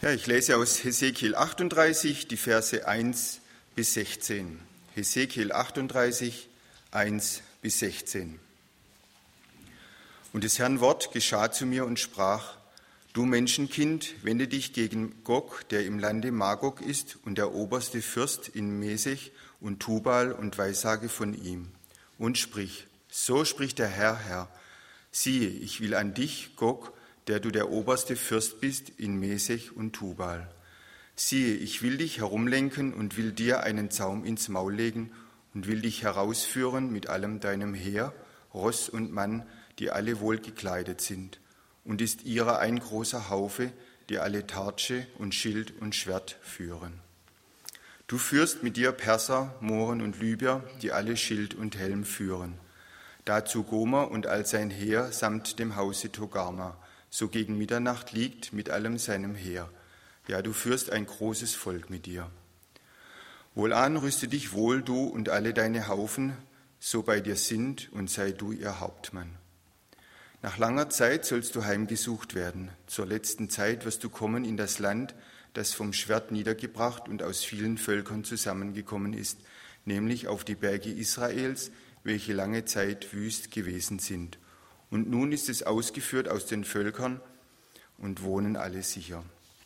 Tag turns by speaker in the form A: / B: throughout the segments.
A: Ja, ich lese aus Hesekiel 38, die Verse 1 bis 16. Hesekiel 38, 1 bis 16. Und des Herrn Wort geschah zu mir und sprach: Du Menschenkind, wende dich gegen Gog, der im Lande Magog ist und der oberste Fürst in Mesech und Tubal, und weissage von ihm. Und sprich: So spricht der Herr, siehe, ich will an dich, Gog, der du der oberste Fürst bist in Mesech und Tubal. Siehe, ich will dich herumlenken und will dir einen Zaum ins Maul legen und will dich herausführen mit allem deinem Heer, Ross und Mann, die alle wohl gekleidet sind. Und ist ihrer ein großer Haufe, die alle Tartsche und Schild und Schwert führen. Du führst mit dir Perser, Mohren und Libyer, die alle Schild und Helm führen. Dazu Gomer und all sein Heer samt dem Hause Togarma, so gegen Mitternacht liegt mit allem seinem Heer. Ja, du führst ein großes Volk mit dir. Wohlan, rüste dich wohl, du und alle deine Haufen, so bei dir sind, und sei du ihr Hauptmann. Nach langer Zeit sollst du heimgesucht werden. Zur letzten Zeit wirst du kommen in das Land, das vom Schwert niedergebracht und aus vielen Völkern zusammengekommen ist, nämlich auf die Berge Israels, welche lange Zeit wüst gewesen sind. Und nun ist es ausgeführt aus den Völkern und wohnen alle sicher.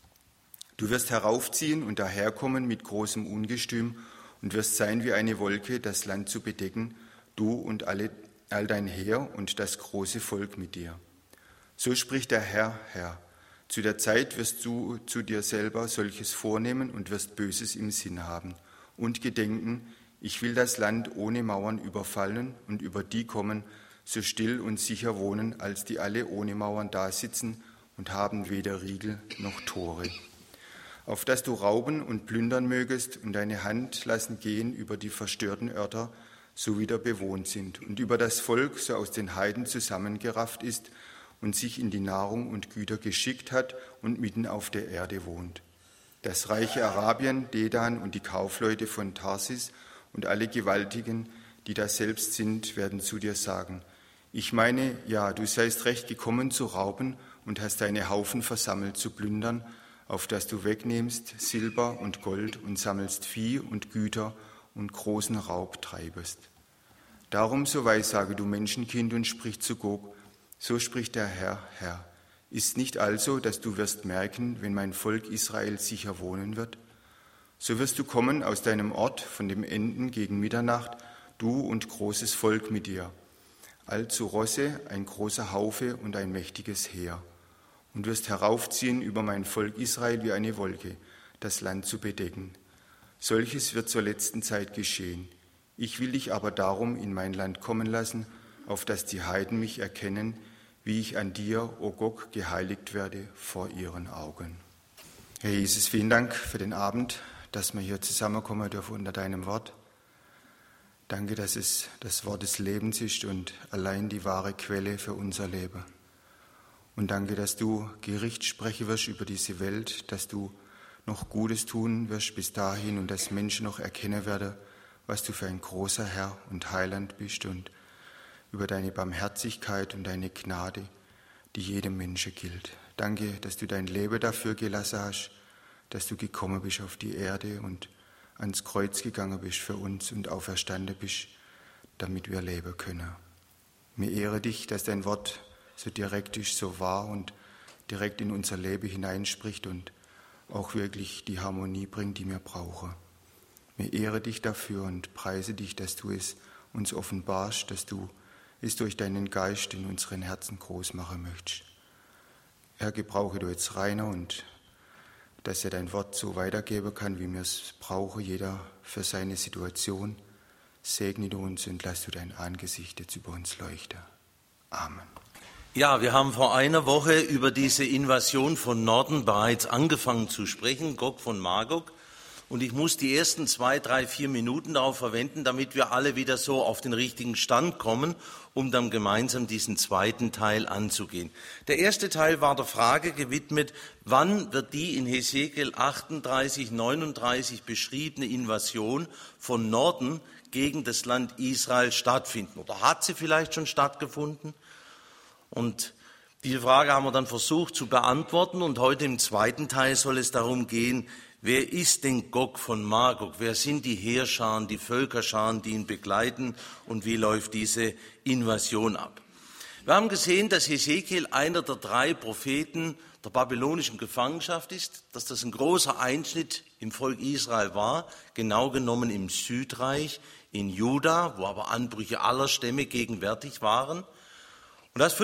A: Du wirst heraufziehen und daherkommen mit großem Ungestüm und wirst sein wie eine Wolke, das Land zu bedecken, du und all dein Heer und das große Volk mit dir. So spricht der Herr, zu der Zeit wirst du zu dir selber solches vornehmen und wirst Böses im Sinn haben und gedenken, ich will das Land ohne Mauern überfallen und über die kommen, so still und sicher wohnen, als die alle ohne Mauern dasitzen und haben weder Riegel noch Tore. Auf dass du rauben und plündern mögest und deine Hand lassen gehen über die verstörten Örter, so wieder bewohnt sind, und über das Volk, so aus den Heiden zusammengerafft ist und sich in die Nahrung und Güter geschickt hat und mitten auf der Erde wohnt. Das reiche Arabien, Dedan und die Kaufleute von Tarsis und alle Gewaltigen, die da selbst sind, werden zu dir sagen: Ich meine, ja, du seist recht gekommen zu rauben und hast deine Haufen versammelt zu plündern, auf dass du wegnehmst Silber und Gold und sammelst Vieh und Güter und großen Raub treibest. Darum so weissage, du Menschenkind, und sprich zu Gog: So spricht der Herr, ist nicht also, dass du wirst merken, wenn mein Volk Israel sicher wohnen wird? So wirst du kommen aus deinem Ort von dem Enden gegen Mitternacht, du und großes Volk mit dir, allzu Rosse, ein großer Haufe und ein mächtiges Heer, und wirst heraufziehen über mein Volk Israel wie eine Wolke, das Land zu bedecken. Solches wird zur letzten Zeit geschehen. Ich will dich aber darum in mein Land kommen lassen, auf dass die Heiden mich erkennen, wie ich an dir, o Gog, geheiligt werde vor ihren Augen. Herr Jesus, vielen Dank für den Abend, dass wir hier zusammenkommen dürfen unter deinem Wort. Danke, dass es das Wort des Lebens ist und allein die wahre Quelle für unser Leben. Und danke, dass du Gericht sprechen wirst über diese Welt, dass du noch Gutes tun wirst bis dahin und dass Menschen noch erkennen werden, was du für ein großer Herr und Heiland bist, und über deine Barmherzigkeit und deine Gnade, die jedem Menschen gilt. Danke, dass du dein Leben dafür gelassen hast, dass du gekommen bist auf die Erde und ans Kreuz gegangen bist für uns und auferstanden bist, damit wir leben können. Mir ehre dich, dass dein Wort so direkt ist, so wahr und direkt in unser Leben hineinspricht und auch wirklich die Harmonie bringt, die wir brauchen. Mir ehre dich dafür und preise dich, dass du es uns offenbarst, dass du es durch deinen Geist in unseren Herzen groß machen möchtest. Herr, gebrauche du jetzt Rainer, und dass er dein Wort so weitergeben kann, wie wir es brauchen, jeder für seine Situation. Segne du uns und lass du dein Angesicht jetzt über uns leuchten. Amen.
B: Ja, wir haben vor einer Woche über diese Invasion von Norden bereits angefangen zu sprechen, Gog von Magog. Und ich muss die ersten 2, 3, 4 Minuten darauf verwenden, damit wir alle wieder so auf den richtigen Stand kommen, um dann gemeinsam diesen zweiten Teil anzugehen. Der erste Teil war der Frage gewidmet, wann wird die in Hesekiel 38, 39 beschriebene Invasion von Norden gegen das Land Israel stattfinden? Oder hat sie vielleicht schon stattgefunden? Und Diese Frage haben wir dann versucht zu beantworten und heute im zweiten Teil soll es darum gehen, wer ist denn Gog von Magog? Wer sind die Heerscharen, die Völkerscharen, die ihn begleiten und wie läuft diese Invasion ab? Wir haben gesehen, dass Hesekiel einer der 3 Propheten der babylonischen Gefangenschaft ist, dass das ein großer Einschnitt im Volk Israel war, genau genommen im Südreich, in Juda, wo aber Anbrüche aller Stämme gegenwärtig waren. Und dass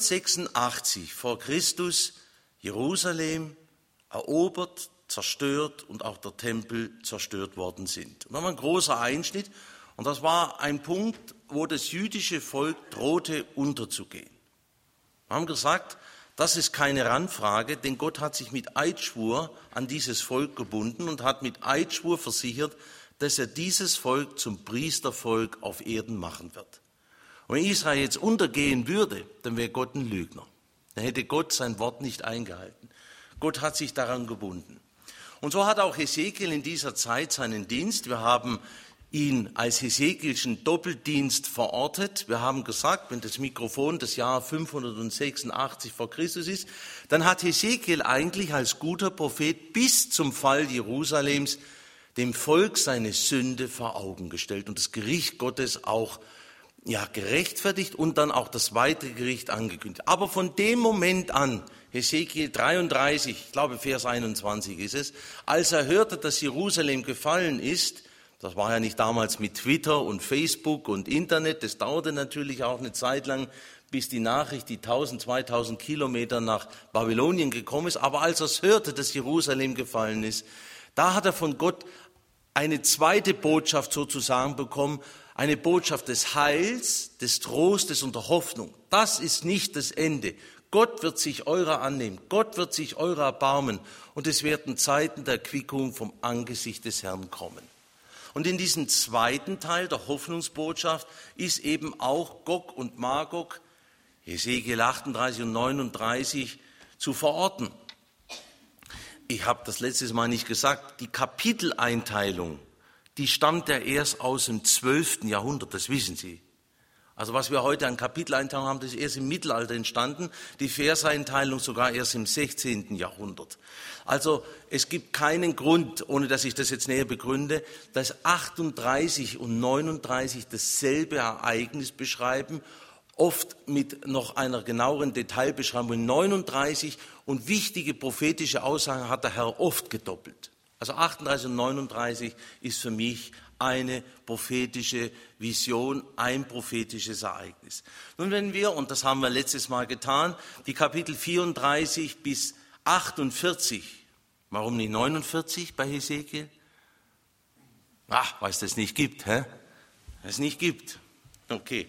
B: 586 vor Christus Jerusalem erobert, zerstört und auch der Tempel zerstört worden sind. Und das war ein großer Einschnitt und das war ein Punkt, wo das jüdische Volk drohte unterzugehen. Wir haben gesagt, das ist keine Randfrage, denn Gott hat sich mit Eidschwur an dieses Volk gebunden und hat mit Eidschwur versichert, dass er dieses Volk zum Priestervolk auf Erden machen wird. Und wenn Israel jetzt untergehen würde, dann wäre Gott ein Lügner. Dann hätte Gott sein Wort nicht eingehalten. Gott hat sich daran gebunden. Und so hat auch Hesekiel in dieser Zeit seinen Dienst. Wir haben ihn als Hesekielschen Doppeldienst verortet. Wir haben gesagt, wenn das Mikrofon das Jahr 586 vor Christus ist, dann hat Hesekiel eigentlich als guter Prophet bis zum Fall Jerusalems dem Volk seine Sünde vor Augen gestellt und das Gericht Gottes auch gerechtfertigt und dann auch das weitere Gericht angekündigt. Aber von dem Moment an, Hesekiel 33, ich glaube Vers 21 ist es, als er hörte, dass Jerusalem gefallen ist, das war ja nicht damals mit Twitter und Facebook und Internet, das dauerte natürlich auch eine Zeit lang, bis die Nachricht die 1000, 2000 Kilometer nach Babylonien gekommen ist. Aber als er es hörte, dass Jerusalem gefallen ist, da hat er von Gott eine zweite Botschaft sozusagen bekommen, eine Botschaft des Heils, des Trostes und der Hoffnung. Das ist nicht das Ende. Gott wird sich eurer annehmen, Gott wird sich eurer erbarmen und es werden Zeiten der Erquickung vom Angesicht des Herrn kommen. Und in diesem zweiten Teil der Hoffnungsbotschaft ist eben auch Gog und Magog, Hesekiel 38 und 39, zu verorten. Ich habe das letztes Mal nicht gesagt, die Kapiteleinteilung, die stammt ja erst aus dem 12. Jahrhundert, das wissen Sie. Also was wir heute an Kapiteleinteilung haben, das ist erst im Mittelalter entstanden, die Verseinteilung sogar erst im 16. Jahrhundert. Also es gibt keinen Grund, ohne dass ich das jetzt näher begründe, dass 38 und 39 dasselbe Ereignis beschreiben, oft mit noch einer genaueren Detailbeschreibung in 39 und wichtige prophetische Aussagen hat der Herr oft gedoppelt. Also 38 und 39 ist für mich eine prophetische Vision, ein prophetisches Ereignis. Nun, wenn wir, und das haben wir letztes Mal getan, die Kapitel 34 bis 48, warum nicht 49 bei Hesekiel? Weil es das nicht gibt, hä? Es nicht gibt. Okay.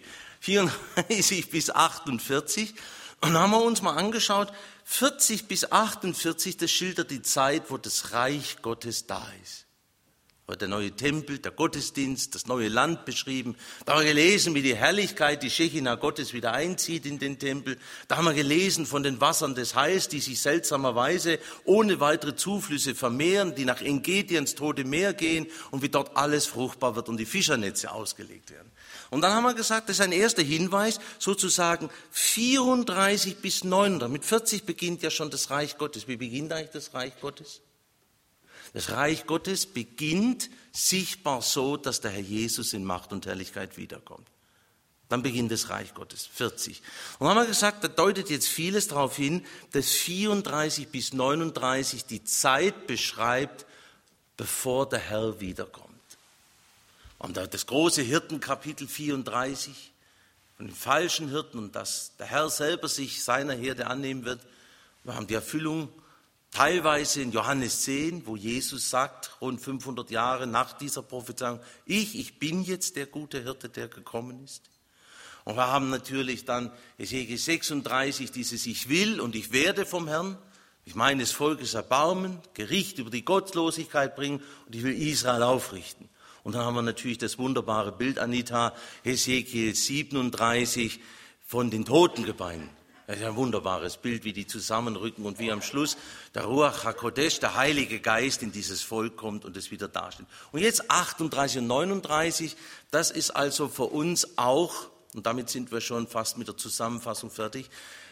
B: 34 bis 48. Und dann haben wir uns mal angeschaut, 40 bis 48, das schildert die Zeit, wo das Reich Gottes da ist. Der neue Tempel, der Gottesdienst, das neue Land beschrieben. Da haben wir gelesen, wie die Herrlichkeit, die Schechina Gottes wieder einzieht in den Tempel. Da haben wir gelesen von den Wassern des Heils, die sich seltsamerweise ohne weitere Zuflüsse vermehren, die nach En-Gedi ins Tote Meer gehen und wie dort alles fruchtbar wird und die Fischernetze ausgelegt werden. Und dann haben wir gesagt, das ist ein erster Hinweis, sozusagen 34 bis 900. Mit 40 beginnt ja schon das Reich Gottes. Wie beginnt eigentlich das Reich Gottes? Das Reich Gottes beginnt sichtbar so, dass der Herr Jesus in Macht und Herrlichkeit wiederkommt. Dann beginnt das Reich Gottes, 40. Und dann haben wir gesagt, da deutet jetzt vieles darauf hin, dass 34 bis 39 die Zeit beschreibt, bevor der Herr wiederkommt. Und das große Hirtenkapitel 34 von den falschen Hirten und dass der Herr selber sich seiner Herde annehmen wird. Wir haben die Erfüllung teilweise in Johannes 10, wo Jesus sagt, rund 500 Jahre nach dieser Prophezeiung, ich bin jetzt der gute Hirte, der gekommen ist. Und wir haben natürlich dann Hesekiel 36, dieses Ich will und ich werde vom Herrn, ich meines Volkes erbarmen, Gericht über die Gottlosigkeit bringen und ich will Israel aufrichten. Und dann haben wir natürlich das wunderbare Bild, Anita, Hesekiel 37 von den Totengebeinen. Das ist ein wunderbares Bild, wie die zusammenrücken und wie am Schluss der Ruach HaKodesh, der Heilige Geist, in dieses Volk kommt und es wieder dasteht. Und jetzt 38 und 39, das ist also für uns auch, und damit sind wir schon fast mit der Zusammenfassung fertig,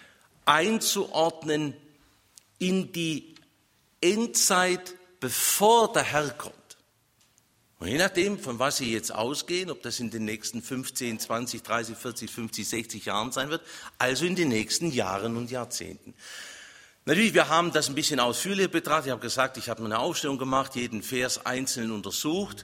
B: einzuordnen in die Endzeit, bevor der Herr kommt. Und je nachdem, von was Sie jetzt ausgehen, ob das in den nächsten 15, 20, 30, 40, 50, 60 Jahren sein wird, also in den nächsten Jahren und Jahrzehnten. Natürlich, wir haben das ein bisschen ausführlicher betrachtet. Ich habe gesagt, ich habe eine Aufstellung gemacht, jeden Vers einzeln untersucht.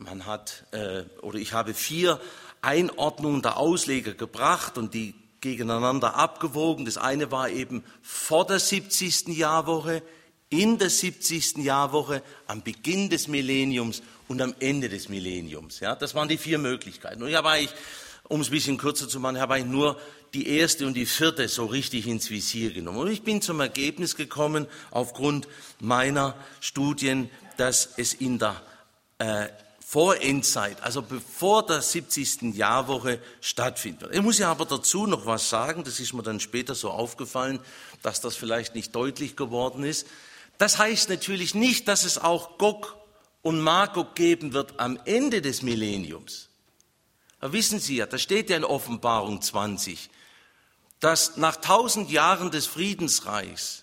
B: Ich habe 4 Einordnungen der Ausleger gebracht und die gegeneinander abgewogen. Das eine war eben vor der 70. Jahrwoche, in der 70. Jahrwoche, am Beginn des Millenniums und am Ende des Millenniums. Ja, das waren die 4 Möglichkeiten. Und ich habe eigentlich, um es ein bisschen kürzer zu machen, habe eigentlich nur die 1. und die 4. so richtig ins Visier genommen. Und ich bin zum Ergebnis gekommen, aufgrund meiner Studien, dass es in der Vorendzeit, also bevor der 70. Jahrwoche stattfinden wird. Ich muss ja aber dazu noch was sagen, das ist mir dann später so aufgefallen, dass das vielleicht nicht deutlich geworden ist. Das heißt natürlich nicht, dass es auch Gog und Magog geben wird am Ende des Millenniums. Aber wissen Sie ja, das steht ja in Offenbarung 20, dass nach 1000 Jahren des Friedensreichs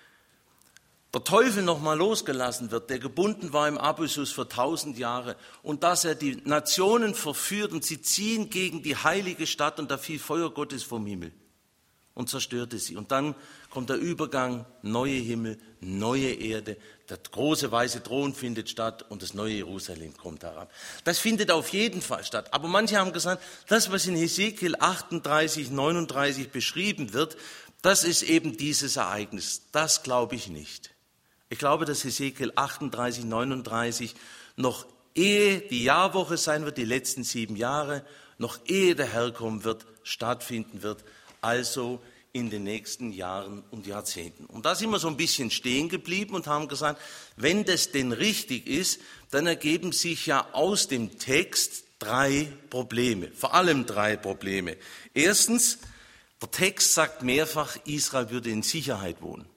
B: der Teufel nochmal losgelassen wird, der gebunden war im Abyssus für 1000 Jahre und dass er die Nationen verführt und sie ziehen gegen die heilige Stadt und da fiel Feuer Gottes vom Himmel und zerstörte sie. Und dann kommt der Übergang, neue Himmel, neue Erde, der große weiße Thron findet statt und das neue Jerusalem kommt herab. Das findet auf jeden Fall statt. Aber manche haben gesagt, das, was in Hesekiel 38, 39 beschrieben wird, das ist eben dieses Ereignis. Das glaube ich nicht. Ich glaube, dass Hesekiel 38, 39 noch ehe die Jahrwoche sein wird, die letzten 7 Jahre, noch ehe der Herr kommen wird, stattfinden wird, also in den nächsten Jahren und Jahrzehnten. Und da sind wir so ein bisschen stehen geblieben und haben gesagt, wenn das denn richtig ist, dann ergeben sich ja aus dem Text 3 Probleme, vor allem 3 Probleme. Erstens, der Text sagt mehrfach, Israel würde in Sicherheit wohnen.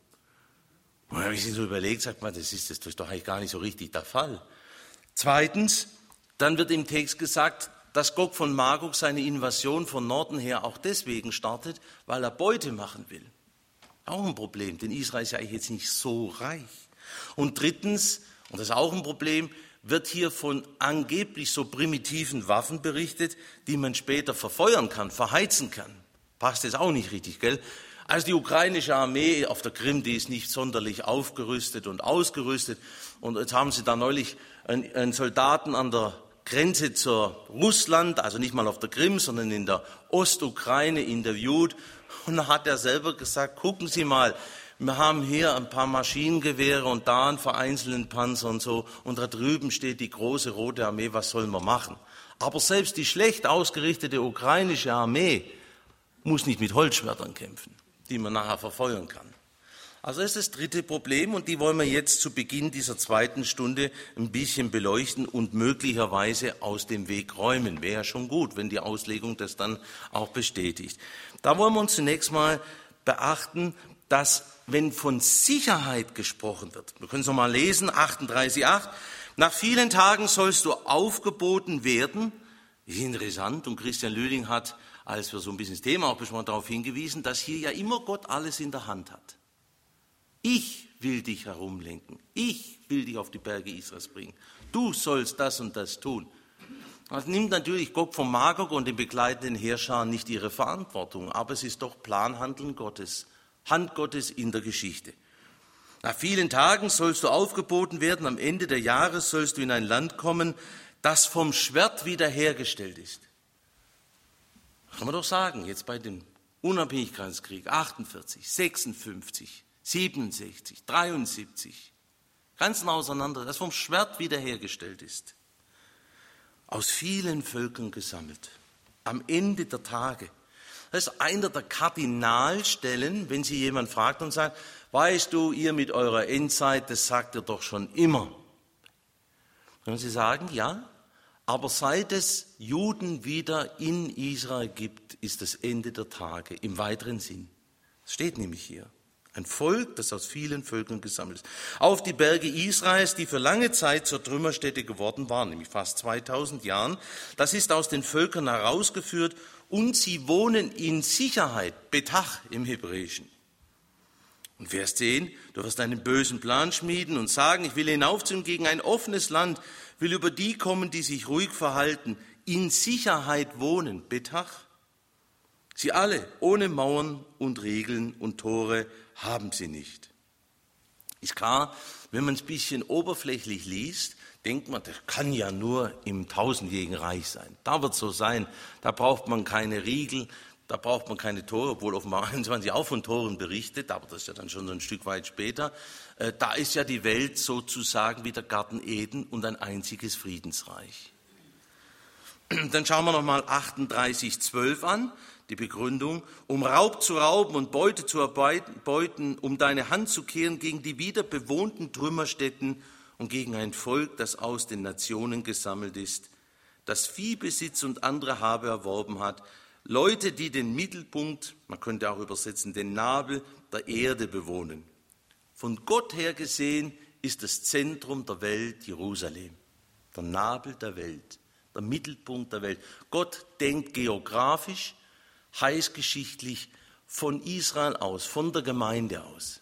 B: Und wenn ich sich so überlegt, sagt man, das ist doch eigentlich gar nicht so richtig der Fall. Zweitens, dann wird im Text gesagt, dass Gog von Magog seine Invasion von Norden her auch deswegen startet, weil er Beute machen will. Auch ein Problem, denn Israel ist ja eigentlich jetzt nicht so reich. Und drittens, und das ist auch ein Problem, wird hier von angeblich so primitiven Waffen berichtet, die man später verfeuern kann, verheizen kann. Passt jetzt auch nicht richtig, gell? Also die ukrainische Armee auf der Krim, die ist nicht sonderlich aufgerüstet und ausgerüstet. Und jetzt haben sie da neulich einen Soldaten an der Grenze zur Russland, also nicht mal auf der Krim, sondern in der Ostukraine interviewt. Und da hat er selber gesagt, gucken Sie mal, wir haben hier ein paar Maschinengewehre und da einen vereinzelten Panzer und so. Und da drüben steht die große Rote Armee, was sollen wir machen? Aber selbst die schlecht ausgerichtete ukrainische Armee muss nicht mit Holzschwertern kämpfen, die man nachher verfeuern kann. Also das ist das 3. Problem und die wollen wir jetzt zu Beginn dieser 2. Stunde ein bisschen beleuchten und möglicherweise aus dem Weg räumen. Wäre ja schon gut, wenn die Auslegung das dann auch bestätigt. Da wollen wir uns zunächst mal beachten, dass wenn von Sicherheit gesprochen wird, wir können es nochmal lesen, 38,8, nach vielen Tagen sollst du aufgeboten werden. Ist interessant und Christian Lüding hat, als wir so ein bisschen das Thema auch besprochen, darauf hingewiesen, dass hier ja immer Gott alles in der Hand hat. Ich will dich herumlenken. Ich will dich auf die Berge Israels bringen. Du sollst das und das tun. Das nimmt natürlich Gog von Magog und den begleitenden Heerscharen nicht ihre Verantwortung, aber es ist doch Planhandeln Gottes, Hand Gottes in der Geschichte. Nach vielen Tagen sollst du aufgeboten werden, am Ende der Jahre sollst du in ein Land kommen, das vom Schwert wiederhergestellt ist. Das kann man doch sagen, jetzt bei dem Unabhängigkeitskrieg 48, 56, 67, 73, ganz nah auseinander, das vom Schwert wiederhergestellt ist, aus vielen Völkern gesammelt, am Ende der Tage. Das ist einer der Kardinalstellen, wenn Sie jemand fragt und sagt, weißt du, ihr mit eurer Endzeit, das sagt ihr doch schon immer. Können Sie sagen, ja, aber seit es Juden wieder in Israel gibt, ist das Ende der Tage im weiteren Sinn. Das steht nämlich hier. Ein Volk, das aus vielen Völkern gesammelt ist. Auf die Berge Israels, die für lange Zeit zur Trümmerstätte geworden waren, nämlich fast 2000 Jahren. Das ist aus den Völkern herausgeführt und sie wohnen in Sicherheit, Betach im Hebräischen. Und Vers 10, du wirst einen bösen Plan schmieden und sagen, ich will hinaufziehen gegen ein offenes Land, will über die kommen, die sich ruhig verhalten, in Sicherheit wohnen, Betach. Sie alle, ohne Mauern und Regeln und Tore, haben sie nicht. Ist klar, wenn man es ein bisschen oberflächlich liest, denkt man, das kann ja nur im tausendjährigen Reich sein. Da wird es so sein, da braucht man keine Riegel, da braucht man keine Tore, obwohl offenbar 21 auch von Toren berichtet, aber das ist ja dann schon so ein Stück weit später. Da ist ja die Welt sozusagen wie der Garten Eden und ein einziges Friedensreich. Dann schauen wir nochmal 38,12 an, die Begründung. Um Raub zu rauben und Beute zu erbeuten, um deine Hand zu kehren gegen die wieder bewohnten Trümmerstätten und gegen ein Volk, das aus den Nationen gesammelt ist, das Viehbesitz und andere Habe erworben hat, Leute, die den Mittelpunkt, man könnte auch übersetzen, den Nabel der Erde bewohnen. Von Gott her gesehen ist das Zentrum der Welt Jerusalem, der Nabel der Welt, der Mittelpunkt der Welt. Gott denkt geografisch, heilsgeschichtlich von Israel aus, von der Gemeinde aus.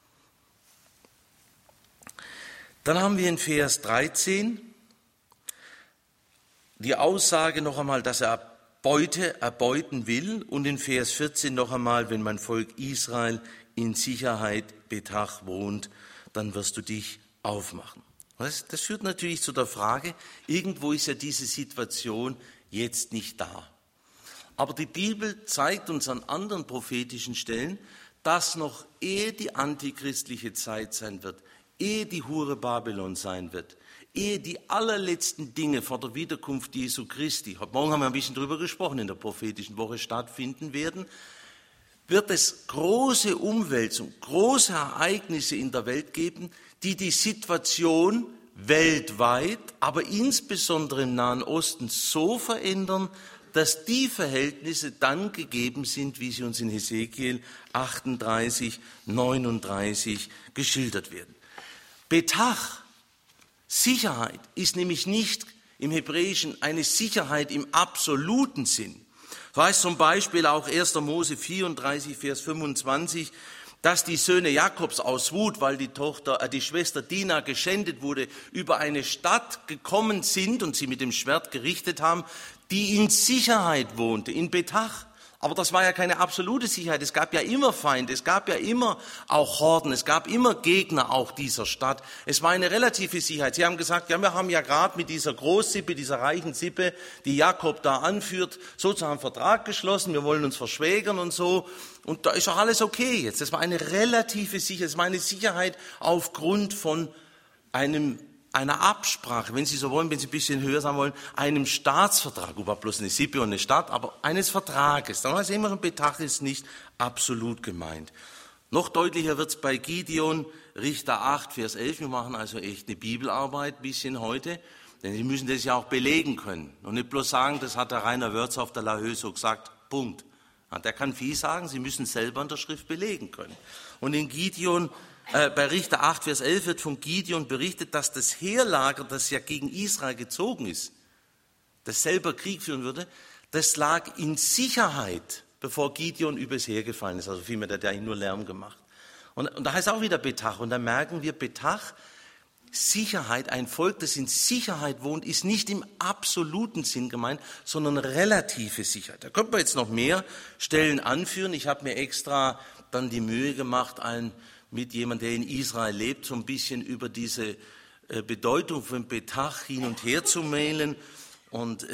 B: Dann haben wir in Vers 13 die Aussage noch einmal, dass er Beute erbeuten will, und in Vers 14 noch einmal, wenn mein Volk Israel in Sicherheit Betach wohnt, dann wirst du dich aufmachen. Das führt natürlich zu der Frage, irgendwo ist ja diese Situation jetzt nicht da. Aber die Bibel zeigt uns an anderen prophetischen Stellen, dass noch ehe die antichristliche Zeit sein wird, ehe die Hure Babylon sein wird, ehe die allerletzten Dinge vor der Wiederkunft Jesu Christi, heute Morgen haben wir ein bisschen darüber gesprochen, in der prophetischen Woche stattfinden werden, wird es große Umwälzungen, große Ereignisse in der Welt geben, die die Situation weltweit, aber insbesondere im Nahen Osten so verändern, dass die Verhältnisse dann gegeben sind, wie sie uns in Hesekiel 38, 39 geschildert werden. Betach, Sicherheit, ist nämlich nicht im Hebräischen eine Sicherheit im absoluten Sinn. So heißt zum Beispiel auch 1. Mose 34, Vers 25, dass die Söhne Jakobs aus Wut, weil die Schwester Dina geschändet wurde, über eine Stadt gekommen sind und sie mit dem Schwert gerichtet haben, die in Sicherheit wohnte, in Betach. Aber das war ja keine absolute Sicherheit. Es gab ja immer Feinde, es gab ja immer auch Horden, es gab immer Gegner auch dieser Stadt. Es war eine relative Sicherheit. Sie haben gesagt, ja, wir haben ja gerade mit dieser Großsippe, dieser reichen Sippe, die Jakob da anführt, sozusagen einen Vertrag geschlossen, wir wollen uns verschwägern und so. Und da ist auch alles okay jetzt. Das war eine relative Sicherheit, das war eine Sicherheit aufgrund von einer Absprache, wenn Sie so wollen, wenn Sie ein bisschen höher sagen wollen, einem Staatsvertrag, war bloß eine Sippe und eine Stadt, aber eines Vertrages. Dann sehen wir schon, Betach ist nicht absolut gemeint. Noch deutlicher wird es bei Gideon, Richter 8, Vers 11. Wir machen also echt eine Bibelarbeit ein bisschen heute, denn Sie müssen das ja auch belegen können. Und nicht bloß sagen, das hat der Rainer Wörz auf der Lahö so gesagt, Punkt. Der kann viel sagen, Sie müssen selber in der Schrift belegen können. Und in Gideon, bei Richter 8, Vers 11 wird von Gideon berichtet, dass das Heerlager, das ja gegen Israel gezogen ist, das selber Krieg führen würde, das lag in Sicherheit, bevor Gideon übers Heer gefallen ist. Also vielmehr, der hat ja nur Lärm gemacht. Und da heißt auch wieder Betach. Und da merken wir, Betach, Sicherheit, ein Volk, das in Sicherheit wohnt, ist nicht im absoluten Sinn gemeint, sondern relative Sicherheit. Da könnte man jetzt noch mehr Stellen anführen. Ich habe mir extra dann die Mühe gemacht, mit jemandem, der in Israel lebt, so ein bisschen über diese Bedeutung von Betach hin und her zu mailen. Und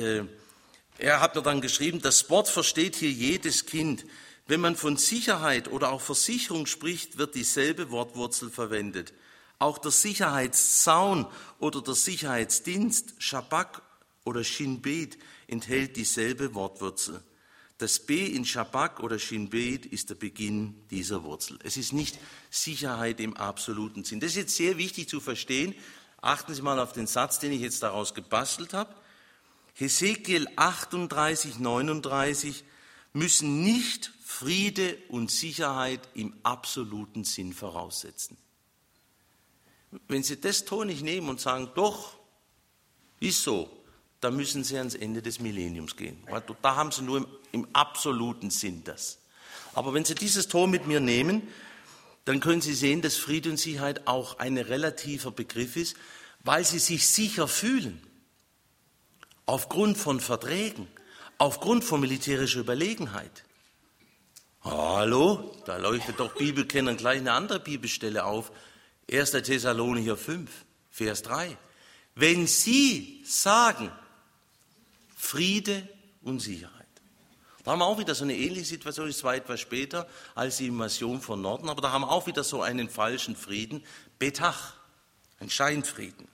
B: er hat mir dann geschrieben, das Wort versteht hier jedes Kind. Wenn man von Sicherheit oder auch Versicherung spricht, wird dieselbe Wortwurzel verwendet. Auch der Sicherheitszaun oder der Sicherheitsdienst, Schabak oder Shin Bet, enthält dieselbe Wortwurzel. Das B in Schabak oder Shin Bet ist der Beginn dieser Wurzel. Es ist nicht Sicherheit im absoluten Sinn. Das ist jetzt sehr wichtig zu verstehen. Achten Sie mal auf den Satz, den ich jetzt daraus gebastelt habe. Hesekiel 38, 39 müssen nicht Friede und Sicherheit im absoluten Sinn voraussetzen. Wenn Sie das tonig nehmen und sagen, doch, ist so, dann müssen Sie ans Ende des Millenniums gehen. Da haben Sie nur im absoluten Sinn das. Aber wenn Sie dieses Ton mit mir nehmen, dann können Sie sehen, dass Friede und Sicherheit auch ein relativer Begriff ist, weil sie sich sicher fühlen. Aufgrund von Verträgen, aufgrund von militärischer Überlegenheit. Hallo, da leuchtet doch Bibelkennern gleich eine andere Bibelstelle auf. 1. Thessalonicher 5, Vers 3. Wenn Sie sagen, Friede und Sicherheit. Da haben wir auch wieder so eine ähnliche Situation, das war etwas später als die Invasion von Norden, aber da haben wir auch wieder so einen falschen Frieden, Betach, ein Scheinfrieden.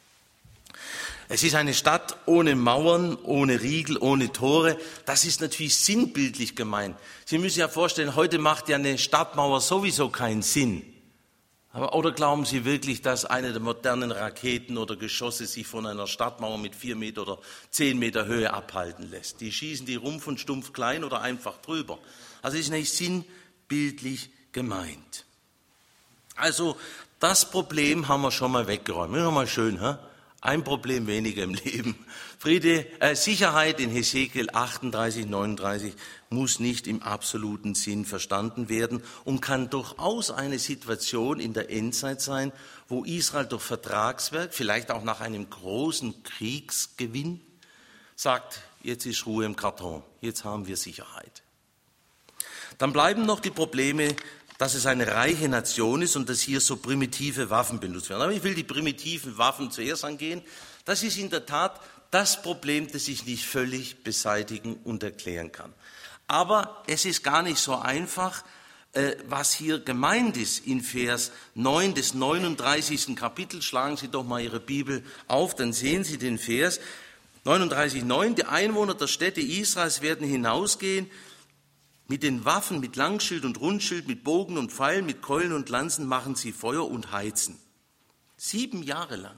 B: Es ist eine Stadt ohne Mauern, ohne Riegel, ohne Tore. Das ist natürlich sinnbildlich gemeint. Sie müssen sich ja vorstellen, heute macht ja eine Stadtmauer sowieso keinen Sinn. Oder glauben Sie wirklich, dass eine der modernen Raketen oder Geschosse sich von einer Stadtmauer mit 4 Meter oder 10 Meter Höhe abhalten lässt? Die schießen die Rumpf und stumpf klein oder einfach drüber. Also ist nicht sinnbildlich gemeint. Also das Problem haben wir schon mal weggeräumt. Ist doch mal schön, hä? Ein Problem weniger im Leben. Sicherheit in Hesekiel 38, 39 muss nicht im absoluten Sinn verstanden werden und kann durchaus eine Situation in der Endzeit sein, wo Israel durch Vertragswerk, vielleicht auch nach einem großen Kriegsgewinn, sagt, jetzt ist Ruhe im Karton, jetzt haben wir Sicherheit. Dann bleiben noch die Probleme, dass es eine reiche Nation ist und dass hier so primitive Waffen benutzt werden. Aber ich will die primitiven Waffen zuerst angehen. Das ist in der Tat das Problem, das ich nicht völlig beseitigen und erklären kann. Aber es ist gar nicht so einfach, was hier gemeint ist in Vers 9 des 39. Kapitels. Schlagen Sie doch mal Ihre Bibel auf, dann sehen Sie den Vers 39,9. Die Einwohner der Städte Israels werden hinausgehen, mit den Waffen, mit Langschild und Rundschild, mit Bogen und Pfeilen, mit Keulen und Lanzen machen sie Feuer und heizen. 7 Jahre lang.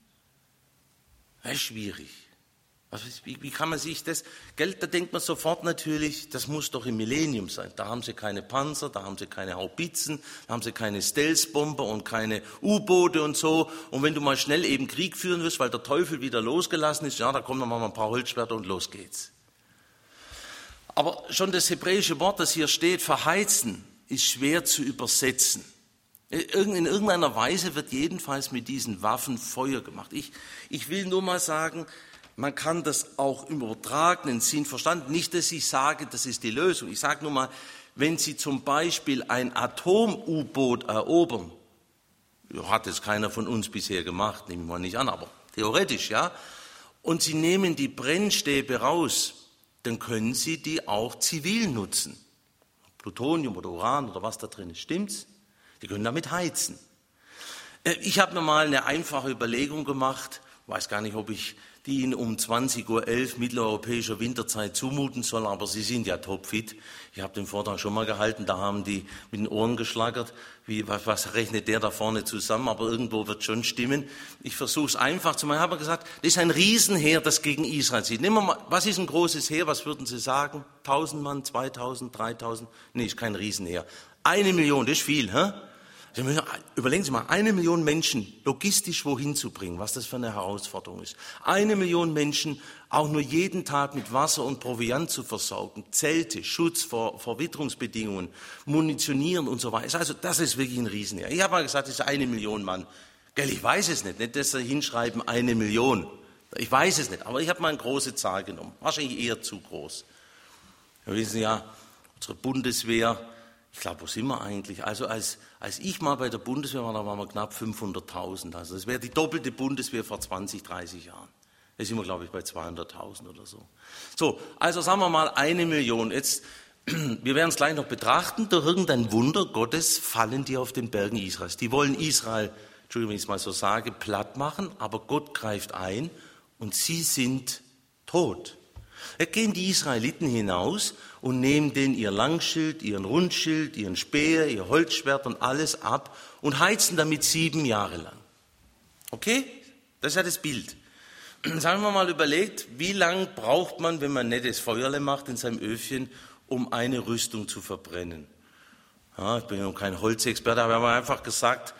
B: Das ist schwierig. Wie kann man sich das, da denkt man sofort natürlich, das muss doch im Millennium sein. Da haben sie keine Panzer, da haben sie keine Haubitzen, da haben sie keine Stealth-Bomber und keine U-Boote und so. Und wenn du mal schnell eben Krieg führen wirst, weil der Teufel wieder losgelassen ist, ja, da kommen noch mal ein paar Holzschwerter und los geht's. Aber schon das hebräische Wort, das hier steht, verheizen, ist schwer zu übersetzen. In irgendeiner Weise wird jedenfalls mit diesen Waffen Feuer gemacht. Ich will nur mal sagen, man kann das auch im übertragenen Sinn verstanden. Nicht, dass ich sage, das ist die Lösung. Ich sage nur mal, wenn Sie zum Beispiel ein Atom-U-Boot erobern, hat es keiner von uns bisher gemacht, nehmen wir nicht an, aber theoretisch, ja, und Sie nehmen die Brennstäbe raus, dann können Sie die auch zivil nutzen. Plutonium oder Uran oder was da drin ist, stimmt's? Sie können damit heizen. Ich habe mir mal eine einfache Überlegung gemacht, weiß gar nicht, ob ich die Ihnen um 20:11 Uhr mitteleuropäischer Winterzeit zumuten soll, aber Sie sind ja topfit. Ich habe den Vortrag schon mal gehalten, da haben die mit den Ohren geschlagert, was rechnet der da vorne zusammen, aber irgendwo wird schon stimmen. Ich versuche es einfach zu machen. Ich habe gesagt, das ist ein Riesenheer, das gegen Israel zieht. Nehmen wir mal, was ist ein großes Heer, was würden Sie sagen? 1000 Mann, 2000, 3000? Nee, ist kein Riesenheer. 1 Million, das ist viel, hä? Überlegen Sie mal, 1 Million Menschen logistisch wohin zu bringen, was das für eine Herausforderung ist. 1 Million Menschen auch nur jeden Tag mit Wasser und Proviant zu versorgen, Zelte, Schutz vor Witterungsbedingungen, munitionieren und so weiter. Also das ist wirklich ein Riesenheer. Ich habe mal gesagt, das ist 1 Million Mann. Gell, ich weiß es nicht, dass Sie hinschreiben 1 Million. Ich weiß es nicht, aber ich habe mal eine große Zahl genommen. Wahrscheinlich eher zu groß. Wir wissen ja, unsere Bundeswehr, ich glaube, wo sind wir eigentlich? Also als ich mal bei der Bundeswehr war, da waren wir knapp 500.000. Also das wäre die doppelte Bundeswehr vor 20, 30 Jahren. Jetzt sind wir, glaube ich, bei 200.000 oder so. So, also sagen wir mal 1 Million. Jetzt, wir werden es gleich noch betrachten. Durch irgendein Wunder Gottes fallen die auf den Bergen Israels. Die wollen Israel, Entschuldigung, wenn ich es mal so sage, platt machen, aber Gott greift ein und sie sind tot. Da gehen die Israeliten hinaus und nehmen denen ihr Langschild, ihren Rundschild, ihren Speer, ihr Holzschwert und alles ab und heizen damit 7 Jahre lang. Okay? Das ist ja das Bild. Sagen wir mal überlegt, wie lang braucht man, wenn man nettes Feuerle macht in seinem Öfchen, um eine Rüstung zu verbrennen? Ja, ich bin ja noch kein Holzexperte, aber wir haben einfach gesagt,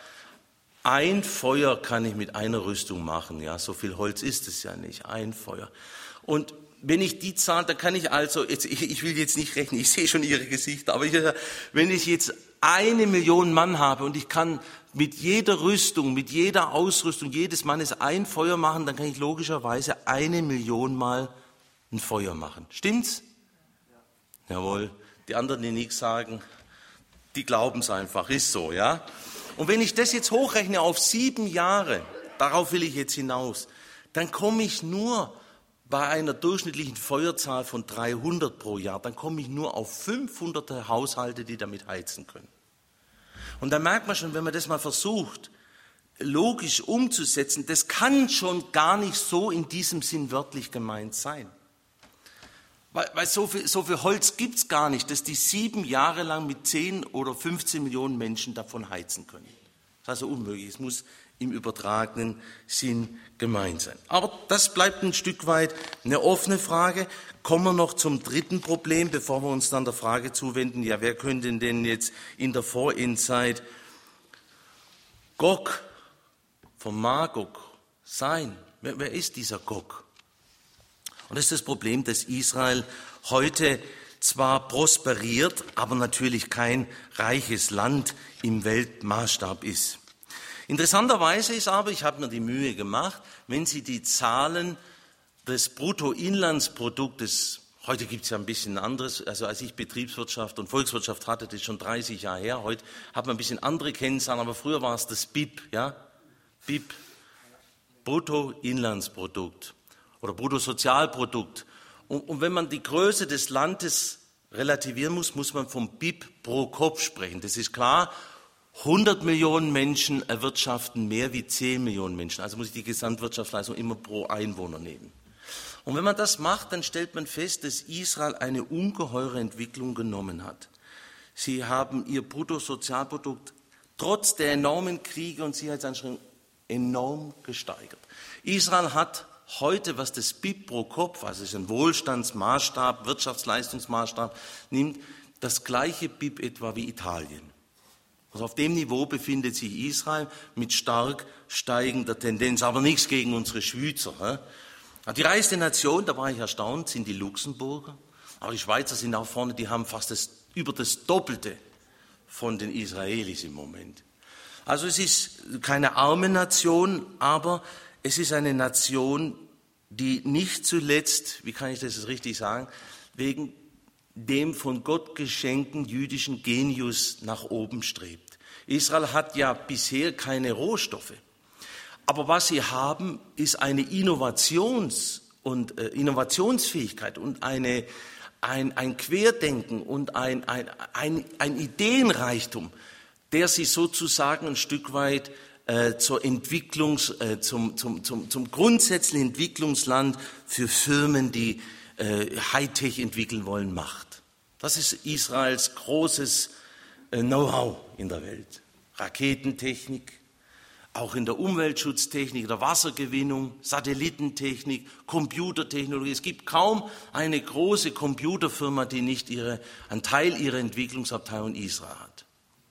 B: ein Feuer kann ich mit einer Rüstung machen. Ja, so viel Holz ist es ja nicht, ein Feuer. Und wenn ich die Zahl, dann kann ich also, ich will jetzt nicht rechnen, ich sehe schon Ihre Gesichter, aber wenn ich jetzt 1 Million Mann habe und ich kann mit jeder Rüstung, mit jeder Ausrüstung jedes Mannes ein Feuer machen, dann kann ich logischerweise 1 Million Mal ein Feuer machen. Stimmt's? Ja. Jawohl. Die anderen, die nichts sagen, die glauben es einfach. Ist so, ja? Und wenn ich das jetzt hochrechne auf 7 Jahre, darauf will ich jetzt hinaus, dann komme ich nur bei einer durchschnittlichen Feuerzahl von 300 pro Jahr, dann komme ich nur auf 500 Haushalte, die damit heizen können. Und da merkt man schon, wenn man das mal versucht, logisch umzusetzen, das kann schon gar nicht so in diesem Sinn wörtlich gemeint sein. Weil so viel Holz gibt es gar nicht, dass die 7 Jahre lang mit 10 oder 15 Millionen Menschen davon heizen können. Das ist also unmöglich, es muss im übertragenen Sinn gemeint sein. Aber das bleibt ein Stück weit eine offene Frage. Kommen wir noch zum dritten Problem, bevor wir uns dann der Frage zuwenden, ja, wer könnte denn jetzt in der Vorendzeit Gog von Magog sein? Wer ist dieser Gog? Und das ist das Problem, dass Israel heute zwar prosperiert, aber natürlich kein reiches Land im Weltmaßstab ist. Interessanterweise ist aber, ich habe mir die Mühe gemacht, wenn Sie die Zahlen des Bruttoinlandsproduktes, heute gibt es ja ein bisschen anderes, also als ich Betriebswirtschaft und Volkswirtschaft hatte, das ist schon 30 Jahre her, heute hat man ein bisschen andere Kennzahlen, aber früher war es das BIP, ja, BIP, Bruttoinlandsprodukt oder Bruttosozialprodukt. Und wenn man die Größe des Landes relativieren muss, muss man vom BIP pro Kopf sprechen. Das ist klar, 100 Millionen Menschen erwirtschaften mehr wie 10 Millionen Menschen. Also muss ich die Gesamtwirtschaftsleistung immer pro Einwohner nehmen. Und wenn man das macht, dann stellt man fest, dass Israel eine ungeheure Entwicklung genommen hat. Sie haben ihr Bruttosozialprodukt trotz der enormen Kriege und Sicherheitsanstrengungen enorm gesteigert. Israel hat heute, was das BIP pro Kopf, also ist ein Wohlstandsmaßstab, Wirtschaftsleistungsmaßstab, nimmt, das gleiche BIP etwa wie Italien. Also auf dem Niveau befindet sich Israel mit stark steigender Tendenz, aber nichts gegen unsere Schweizer. Die reichste Nation, da war ich erstaunt, sind die Luxemburger, aber die Schweizer sind auch vorne, die haben fast über das Doppelte von den Israelis im Moment. Also es ist keine arme Nation, aber es ist eine Nation, die nicht zuletzt, wie kann ich das richtig sagen, wegen dem von Gott geschenkten jüdischen Genius nach oben strebt. Israel hat ja bisher keine Rohstoffe, aber was sie haben, ist eine Innovationsfähigkeit und ein Querdenken und ein Ideenreichtum, der sie sozusagen ein Stück weit zum grundsätzlichen Entwicklungsland für Firmen, die Hightech entwickeln wollen, macht. Das ist Israels großes Know-how in der Welt. Raketentechnik, auch in der Umweltschutztechnik, der Wassergewinnung, Satellitentechnik, Computertechnologie. Es gibt kaum eine große Computerfirma, die nicht einen Teil ihrer Entwicklungsabteilung in Israel hat.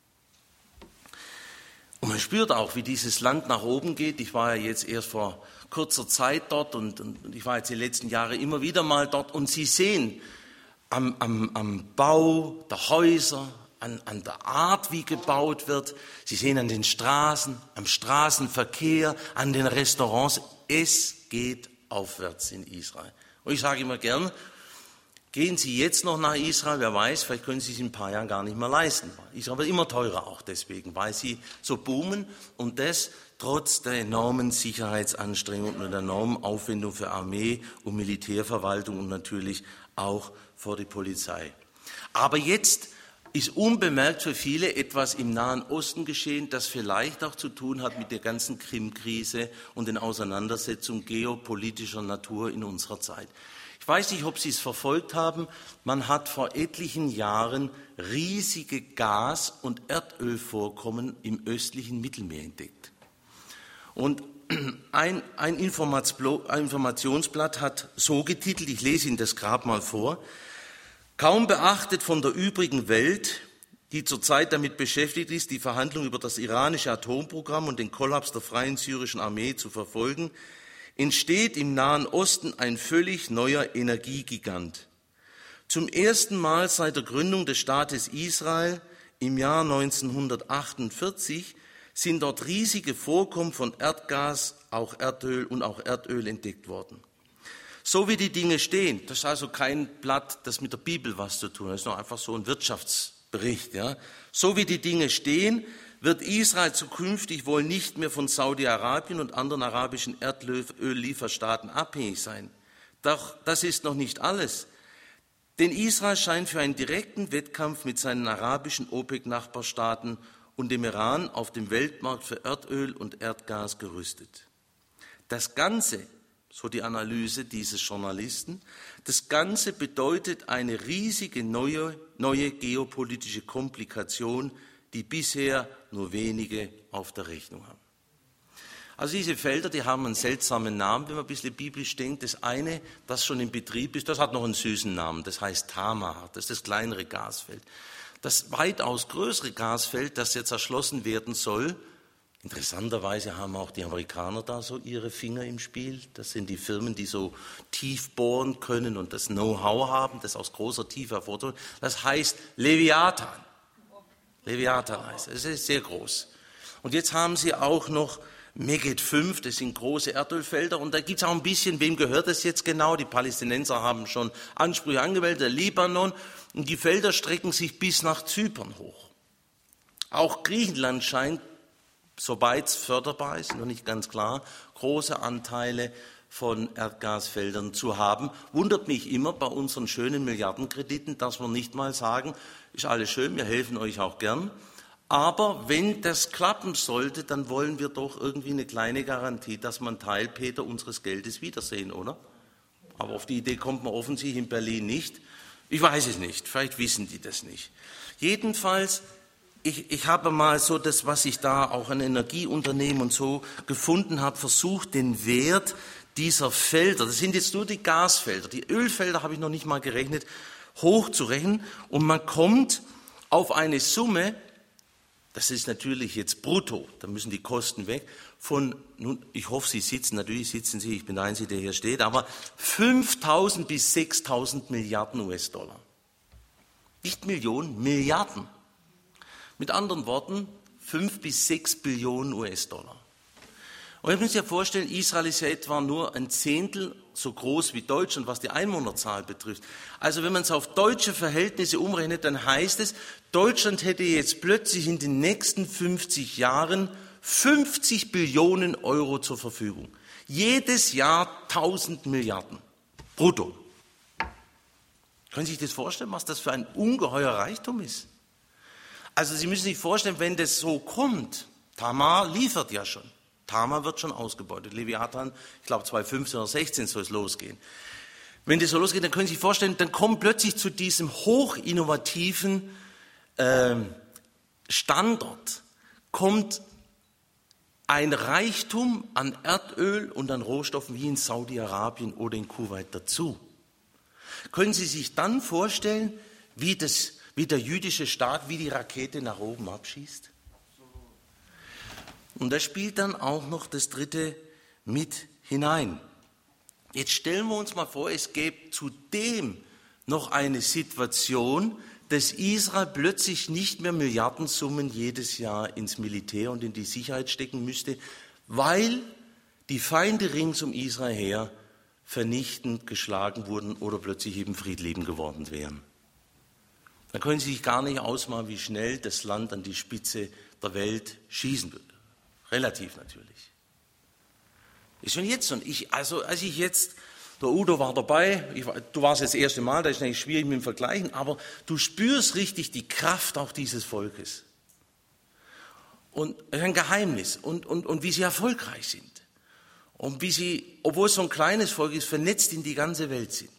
B: Und man spürt auch, wie dieses Land nach oben geht. Ich war ja jetzt erst vor kurzer Zeit dort und ich war jetzt die letzten Jahre immer wieder mal dort. Und Sie sehen am Bau der Häuser, an der Art, wie gebaut wird. Sie sehen an den Straßen, am Straßenverkehr, an den Restaurants. Es geht aufwärts in Israel. Und ich sage immer gern, gehen Sie jetzt noch nach Israel, wer weiß, vielleicht können Sie es in ein paar Jahren gar nicht mehr leisten. Israel wird immer teurer auch deswegen, weil sie so boomen und das trotz der enormen Sicherheitsanstrengungen und der enormen Aufwendung für Armee und Militärverwaltung und natürlich auch für die Polizei. Aber jetzt ist unbemerkt für viele etwas im Nahen Osten geschehen, das vielleicht auch zu tun hat mit der ganzen Krim-Krise und den Auseinandersetzungen geopolitischer Natur in unserer Zeit. Ich weiß nicht, ob Sie es verfolgt haben, man hat vor etlichen Jahren riesige Gas- und Erdölvorkommen im östlichen Mittelmeer entdeckt. Und ein Informationsblatt hat so getitelt, ich lese Ihnen das gerade mal vor: Kaum beachtet von der übrigen Welt, die zurzeit damit beschäftigt ist, die Verhandlungen über das iranische Atomprogramm und den Kollaps der Freien Syrischen Armee zu verfolgen, entsteht im Nahen Osten ein völlig neuer Energiegigant. Zum ersten Mal seit der Gründung des Staates Israel im Jahr 1948 sind dort riesige Vorkommen von Erdgas, auch Erdöl und auch Erdöl entdeckt worden. So wie die Dinge stehen, das ist also kein Blatt, das mit der Bibel was zu tun hat, das ist nur einfach so ein Wirtschaftsbericht. Ja. So wie die Dinge stehen, wird Israel zukünftig wohl nicht mehr von Saudi-Arabien und anderen arabischen Erdöllieferstaaten abhängig sein. Doch das ist noch nicht alles. Denn Israel scheint für einen direkten Wettkampf mit seinen arabischen OPEC-Nachbarstaaten und dem Iran auf dem Weltmarkt für Erdöl und Erdgas gerüstet. Das Ganze, so die Analyse dieses Journalisten, das Ganze bedeutet eine riesige neue geopolitische Komplikation, die bisher nur wenige auf der Rechnung haben. Also diese Felder, die haben einen seltsamen Namen, wenn man ein bisschen biblisch denkt. Das eine, das schon in Betrieb ist, das hat noch einen süßen Namen, das heißt Tamar, das ist das kleinere Gasfeld. Das weitaus größere Gasfeld, das jetzt erschlossen werden soll, interessanterweise haben auch die Amerikaner da so ihre Finger im Spiel. Das sind die Firmen, die so tief bohren können und das Know-how haben, das aus großer Tiefe hervortun. Das heißt Leviathan. Leviathan heißt es. Das ist sehr groß. Und jetzt haben sie auch noch Megid 5, das sind große Erdölfelder. Und da gibt es auch ein bisschen, wem gehört das jetzt genau? Die Palästinenser haben schon Ansprüche angemeldet, der Libanon. Und die Felder strecken sich bis nach Zypern hoch. Auch Griechenland scheint, soweit es förderbar ist, noch nicht ganz klar, große Anteile von Erdgasfeldern zu haben. Wundert mich immer bei unseren schönen Milliardenkrediten, dass wir nicht mal sagen, ist alles schön, wir helfen euch auch gern. Aber wenn das klappen sollte, dann wollen wir doch irgendwie eine kleine Garantie, dass man Teil, Peter, unseres Geldes wiedersehen, oder? Aber auf die Idee kommt man offensichtlich in Berlin nicht. Ich weiß es nicht, vielleicht wissen die das nicht. Jedenfalls, ich habe mal so das, was ich da auch an Energieunternehmen und so gefunden habe, versucht, den Wert dieser Felder, das sind jetzt nur die Gasfelder, die Ölfelder habe ich noch nicht mal gerechnet, hochzurechnen. Und man kommt auf eine Summe, das ist natürlich jetzt brutto, da müssen die Kosten weg, von, nun, ich hoffe, Sie sitzen, natürlich sitzen Sie, ich bin der Einzige, der hier steht, aber 5.000 bis 6.000 Milliarden US-Dollar. Nicht Millionen, Milliarden. Mit anderen Worten, 5 bis 6 Billionen US-Dollar. Und jetzt müssen Sie sich ja vorstellen, Israel ist ja etwa nur ein Zehntel so groß wie Deutschland, was die Einwohnerzahl betrifft. Also wenn man es auf deutsche Verhältnisse umrechnet, dann heißt es, Deutschland hätte jetzt plötzlich in den nächsten 50 Jahren 50 Billionen Euro zur Verfügung. Jedes Jahr 1000 Milliarden. Brutto. Können Sie sich das vorstellen, was das für ein ungeheuer Reichtum ist? Also Sie müssen sich vorstellen, wenn das so kommt, Tamar liefert ja schon. Tamar wird schon ausgebeutet. Leviathan, ich glaube 2015 oder 2016 soll es losgehen. Wenn das so losgeht, dann können Sie sich vorstellen, dann kommt plötzlich zu diesem hochinnovativen Standort, kommt ein Reichtum an Erdöl und an Rohstoffen wie in Saudi-Arabien oder in Kuwait dazu. Können Sie sich dann vorstellen, wie der jüdische Staat, wie die Rakete nach oben abschießt? Und da spielt dann auch noch das Dritte mit hinein. Jetzt stellen wir uns mal vor, es gäbe zudem noch eine Situation, dass Israel plötzlich nicht mehr Milliardensummen jedes Jahr ins Militär und in die Sicherheit stecken müsste, weil die Feinde rings um Israel her vernichtend geschlagen wurden oder plötzlich eben friedliebend geworden wären. Dann können Sie sich gar nicht ausmalen, wie schnell das Land an die Spitze der Welt schießen würde. Relativ natürlich. Ist schon jetzt so. Als ich jetzt, der Udo war dabei, du warst jetzt das erste Mal, da ist eigentlich schwierig mit dem Vergleichen, aber du spürst richtig die Kraft auch dieses Volkes. Und es ist ein Geheimnis und wie sie erfolgreich sind. Und wie sie, obwohl es so ein kleines Volk ist, vernetzt in die ganze Welt sind.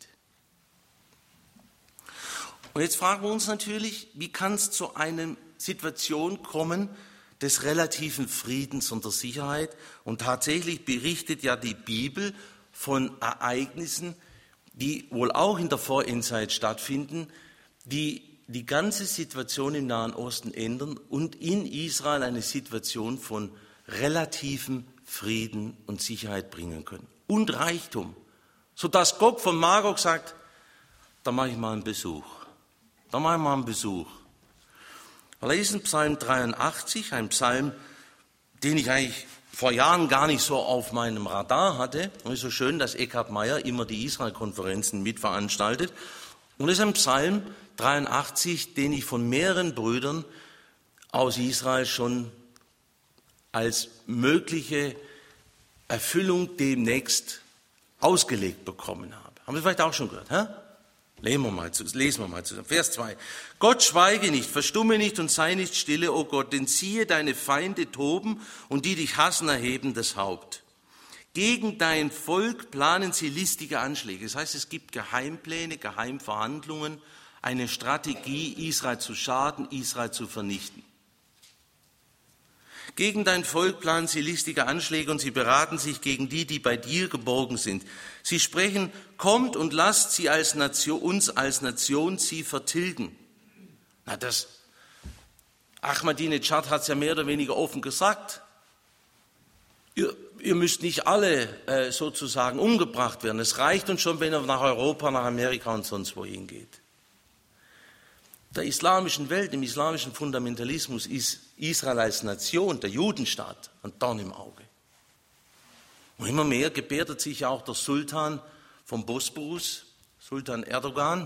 B: Und jetzt fragen wir uns natürlich, wie kann es zu einer Situation kommen des relativen Friedens und der Sicherheit? Und tatsächlich berichtet ja die Bibel von Ereignissen, die wohl auch in der Vorendzeit stattfinden, die die ganze Situation im Nahen Osten ändern und in Israel eine Situation von relativem Frieden und Sicherheit bringen können. Und Reichtum. Sodass Gog von Magog sagt, da mache ich mal einen Besuch. Wir lesen Psalm 83, ein Psalm, den ich eigentlich vor Jahren gar nicht so auf meinem Radar hatte. Und es ist so schön, dass Eckhard Meyer immer die Israel-Konferenzen mitveranstaltet. Und es ist ein Psalm 83, den ich von mehreren Brüdern aus Israel schon als mögliche Erfüllung demnächst ausgelegt bekommen habe. Haben Sie vielleicht auch schon gehört? Hä? Lesen wir mal zusammen. Vers 2. Gott, schweige nicht, verstumme nicht und sei nicht stille, o Gott, denn siehe, deine Feinde toben und die dich hassen, erheben das Haupt. Gegen dein Volk planen sie listige Anschläge. Das heißt, es gibt Geheimpläne, Geheimverhandlungen, eine Strategie, Israel zu schaden, Israel zu vernichten. Gegen dein Volk planen sie listige Anschläge und sie beraten sich gegen die, die bei dir geborgen sind. Sie sprechen, kommt und lasst sie als Nation, uns als Nation sie vertilgen. Na, Ahmadinejad hat es ja mehr oder weniger offen gesagt. Ihr müsst nicht alle sozusagen umgebracht werden. Es reicht uns schon, wenn er nach Europa, nach Amerika und sonst wohin geht. Der islamischen Welt, im islamischen Fundamentalismus ist Israel als Nation, der Judenstaat, ein Dorn im Auge. Und immer mehr gebärdet sich auch der Sultan vom Bosporus, Sultan Erdogan.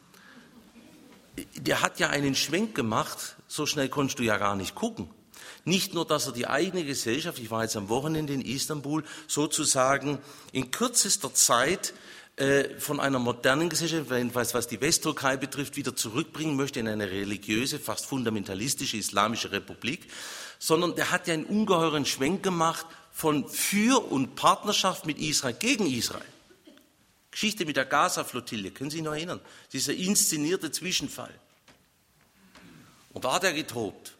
B: Der hat ja einen Schwenk gemacht, so schnell konntest du ja gar nicht gucken. Nicht nur, dass er die eigene Gesellschaft, ich war jetzt am Wochenende in Istanbul, sozusagen in kürzester Zeit von einer modernen Gesellschaft, was die Westtürkei betrifft, wieder zurückbringen möchte in eine religiöse, fast fundamentalistische islamische Republik, sondern der hat ja einen ungeheuren Schwenk gemacht von Für- und Partnerschaft mit Israel gegen Israel. Geschichte mit der Gaza-Flottille, können Sie sich noch erinnern? Dieser inszenierte Zwischenfall. Und da hat er getobt.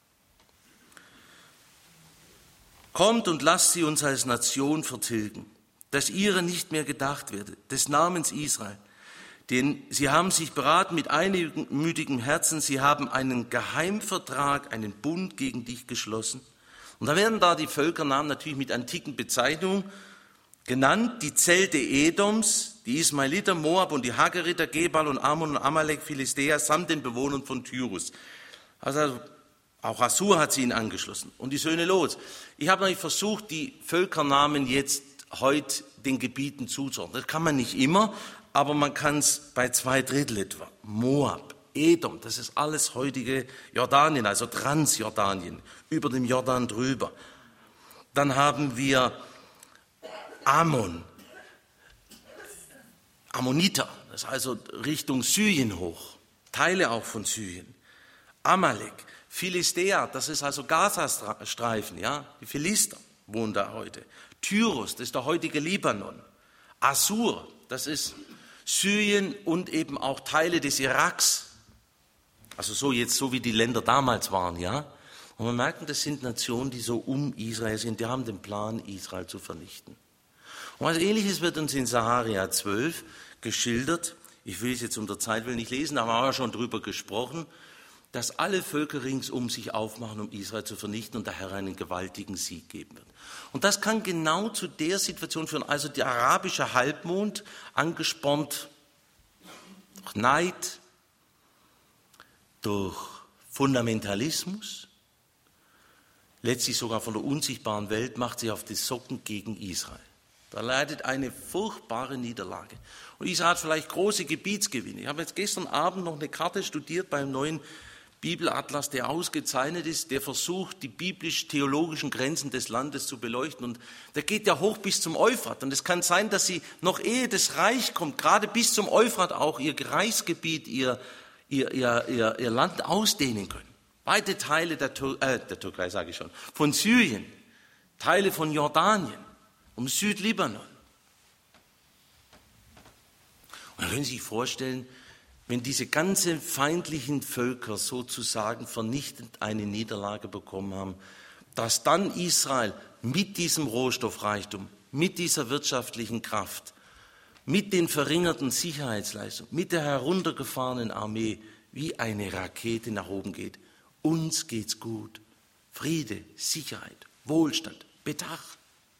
B: Kommt und lasst sie uns als Nation vertilgen, dass ihrer nicht mehr gedacht werde, des Namens Israel. Denn sie haben sich beraten mit einmütigem Herzen, sie haben einen Geheimvertrag, einen Bund gegen dich geschlossen. Und da werden da die Völkernamen natürlich mit antiken Bezeichnungen genannt, die Zelte Edoms, die Ismailiter, Moab und die Hageriter, Gebal und Ammon und Amalek, Philistea, samt den Bewohnern von Tyrus. Also auch Assur hat sie ihn angeschlossen und die Söhne Lots. Ich habe natürlich versucht, die Völkernamen jetzt heute den Gebieten zuzuordnen. Das kann man nicht immer, aber man kann es bei 2/3 etwa. Moab, Edom, das ist alles heutige Jordanien, also Transjordanien, über dem Jordan drüber. Dann haben wir Ammon, Ammoniter, das ist also Richtung Syrien hoch, Teile auch von Syrien. Amalek, Philistea, das ist also Gazastreifen, ja, die Philister wohnen da heute. Tyrus, das ist der heutige Libanon. Assur, das ist Syrien und eben auch Teile des Iraks. Also so wie die Länder damals waren, ja. Und man merkt, das sind Nationen, die so um Israel sind, die haben den Plan, Israel zu vernichten. Und was Ähnliches wird uns in Saharia 12 geschildert. Ich will es jetzt um der Zeit willen nicht lesen, da haben wir schon drüber gesprochen, dass alle Völker ringsum sich aufmachen, um Israel zu vernichten und der Herr einen gewaltigen Sieg geben wird. Und das kann genau zu der Situation führen, also der arabische Halbmond, angespornt durch Neid, durch Fundamentalismus, letztlich sogar von der unsichtbaren Welt, macht sich auf die Socken gegen Israel. Da leidet eine furchtbare Niederlage. Und Israel hat vielleicht große Gebietsgewinne. Ich habe jetzt gestern Abend noch eine Karte studiert beim neuen Bibelatlas, der ausgezeichnet ist, der versucht, die biblisch-theologischen Grenzen des Landes zu beleuchten. Und der geht ja hoch bis zum Euphrat. Und es kann sein, dass sie noch ehe das Reich kommt, gerade bis zum Euphrat auch ihr Reichsgebiet, ihr Land ausdehnen können. Weite Teile der Türkei, sage ich schon, von Syrien, Teile von Jordanien, um Südlibanon. Und dann können Sie sich vorstellen, wenn diese ganzen feindlichen Völker sozusagen vernichtend eine Niederlage bekommen haben, dass dann Israel mit diesem Rohstoffreichtum, mit dieser wirtschaftlichen Kraft, mit den verringerten Sicherheitsleistungen, mit der heruntergefahrenen Armee wie eine Rakete nach oben geht. Uns geht's gut. Friede, Sicherheit, Wohlstand, Bedacht.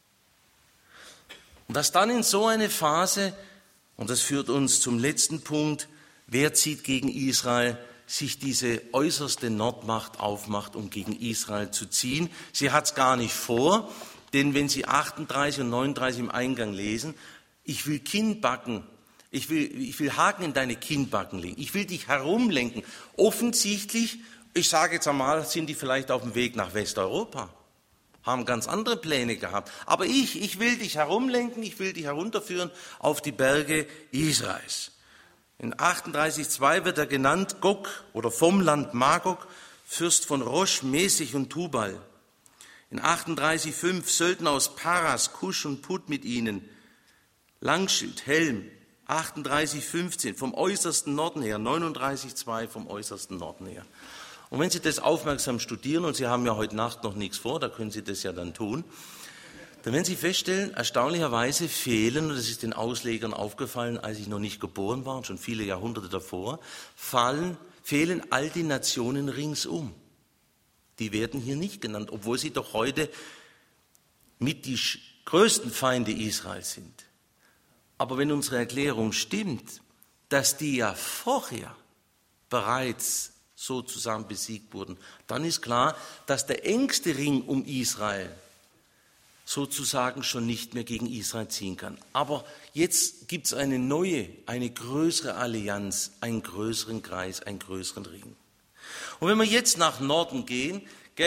B: Und dass dann in so eine Phase, und das führt uns zum letzten Punkt, wer zieht gegen Israel? sich diese äußerste Nordmacht aufmacht, um gegen Israel zu ziehen. Sie hat es gar nicht vor, denn wenn Sie 38 und 39 im Eingang lesen, ich will Kinnbacken, ich will Haken in deine Kinnbacken legen, ich will dich herumlenken. Offensichtlich, ich sage jetzt einmal, sind die vielleicht auf dem Weg nach Westeuropa, haben ganz andere Pläne gehabt. Aber ich will dich herumlenken, ich will dich herunterführen auf die Berge Israels. In 38,2 wird er genannt Gog oder vom Land Magog, Fürst von Rosch, Mesech und Tubal. In 38,5 Söldner aus Paras, Kusch und Put mit ihnen, Langschild, Helm. 38,15 vom äußersten Norden her, 39,2 vom äußersten Norden her. Und wenn Sie das aufmerksam studieren, und Sie haben ja heute Nacht noch nichts vor, da können Sie das ja dann tun, dann werden Sie feststellen, erstaunlicherweise fehlen, und das ist den Auslegern aufgefallen, als ich noch nicht geboren war, und schon viele Jahrhunderte davor, fehlen all die Nationen ringsum. Die werden hier nicht genannt, obwohl sie doch heute mit die größten Feinde Israels sind. Aber wenn unsere Erklärung stimmt, dass die ja vorher bereits sozusagen besiegt wurden, dann ist klar, dass der engste Ring um Israel sozusagen schon nicht mehr gegen Israel ziehen kann. Aber jetzt gibt es eine neue, eine größere Allianz, einen größeren Kreis, einen größeren Ring. Und wenn wir jetzt nach Norden gehen,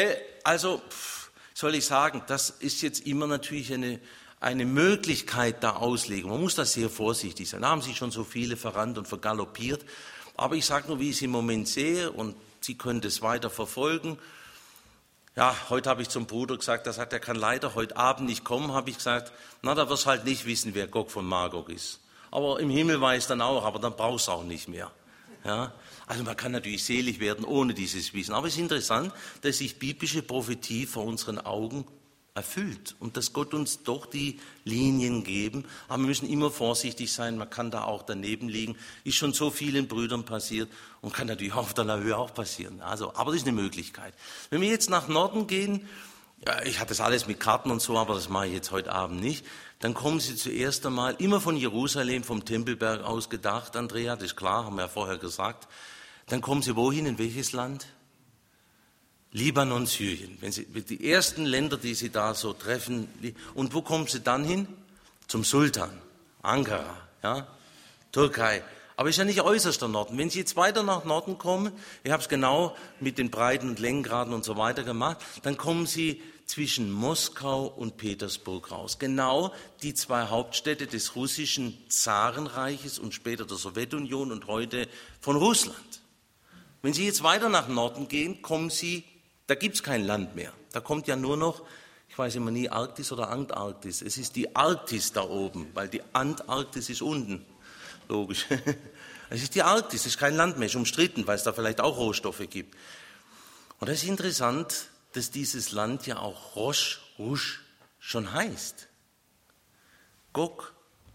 B: soll ich sagen, das ist jetzt immer natürlich eine Möglichkeit der Auslegung. Man muss da sehr vorsichtig sein. Da haben sich schon so viele verrannt und vergaloppiert. Aber ich sage nur, wie ich es im Moment sehe, und Sie können das weiter verfolgen. Ja, heute habe ich zum Bruder gesagt, er sagt, er kann leider heute Abend nicht kommen, habe ich gesagt, na, da wirst du halt nicht wissen, wer Gog von Magog ist. Aber im Himmel weiß dann auch, aber dann brauchst du auch nicht mehr. Ja? Also man kann natürlich selig werden ohne dieses Wissen. Aber es ist interessant, dass sich biblische Prophetie vor unseren Augen erfüllt und dass Gott uns doch die Linien geben. Aber wir müssen immer vorsichtig sein, man kann da auch daneben liegen. Ist schon so vielen Brüdern passiert und kann natürlich auf der Höhe auch passieren. Also, aber das ist eine Möglichkeit. Wenn wir jetzt nach Norden gehen, ja, ich hatte das alles mit Karten und so, aber das mache ich jetzt heute Abend nicht, dann kommen Sie zuerst einmal immer von Jerusalem, vom Tempelberg aus gedacht, Andrea, das ist klar, haben wir ja vorher gesagt. Dann kommen Sie wohin, in welches Land? Libanon, Syrien. Wenn Sie die ersten Länder, die Sie da so treffen, und wo kommen Sie dann hin? Zum Sultan, Ankara, ja, Türkei. Aber ist ja nicht äußerster Norden. Wenn Sie jetzt weiter nach Norden kommen, ich habe es genau mit den Breiten und Längengraden und so weiter gemacht, dann kommen Sie zwischen Moskau und Petersburg raus. Genau die zwei Hauptstädte des russischen Zarenreiches und später der Sowjetunion und heute von Russland. Wenn Sie jetzt weiter nach Norden gehen, kommen Sie, da gibt es kein Land mehr. Da kommt ja nur noch, ich weiß immer nie, Arktis oder Antarktis. Es ist die Arktis da oben, weil die Antarktis ist unten. Logisch. Es ist die Arktis, es ist kein Land mehr, ist umstritten, weil es da vielleicht auch Rohstoffe gibt. Und das ist interessant, dass dieses Land ja auch Rosh schon heißt. Gog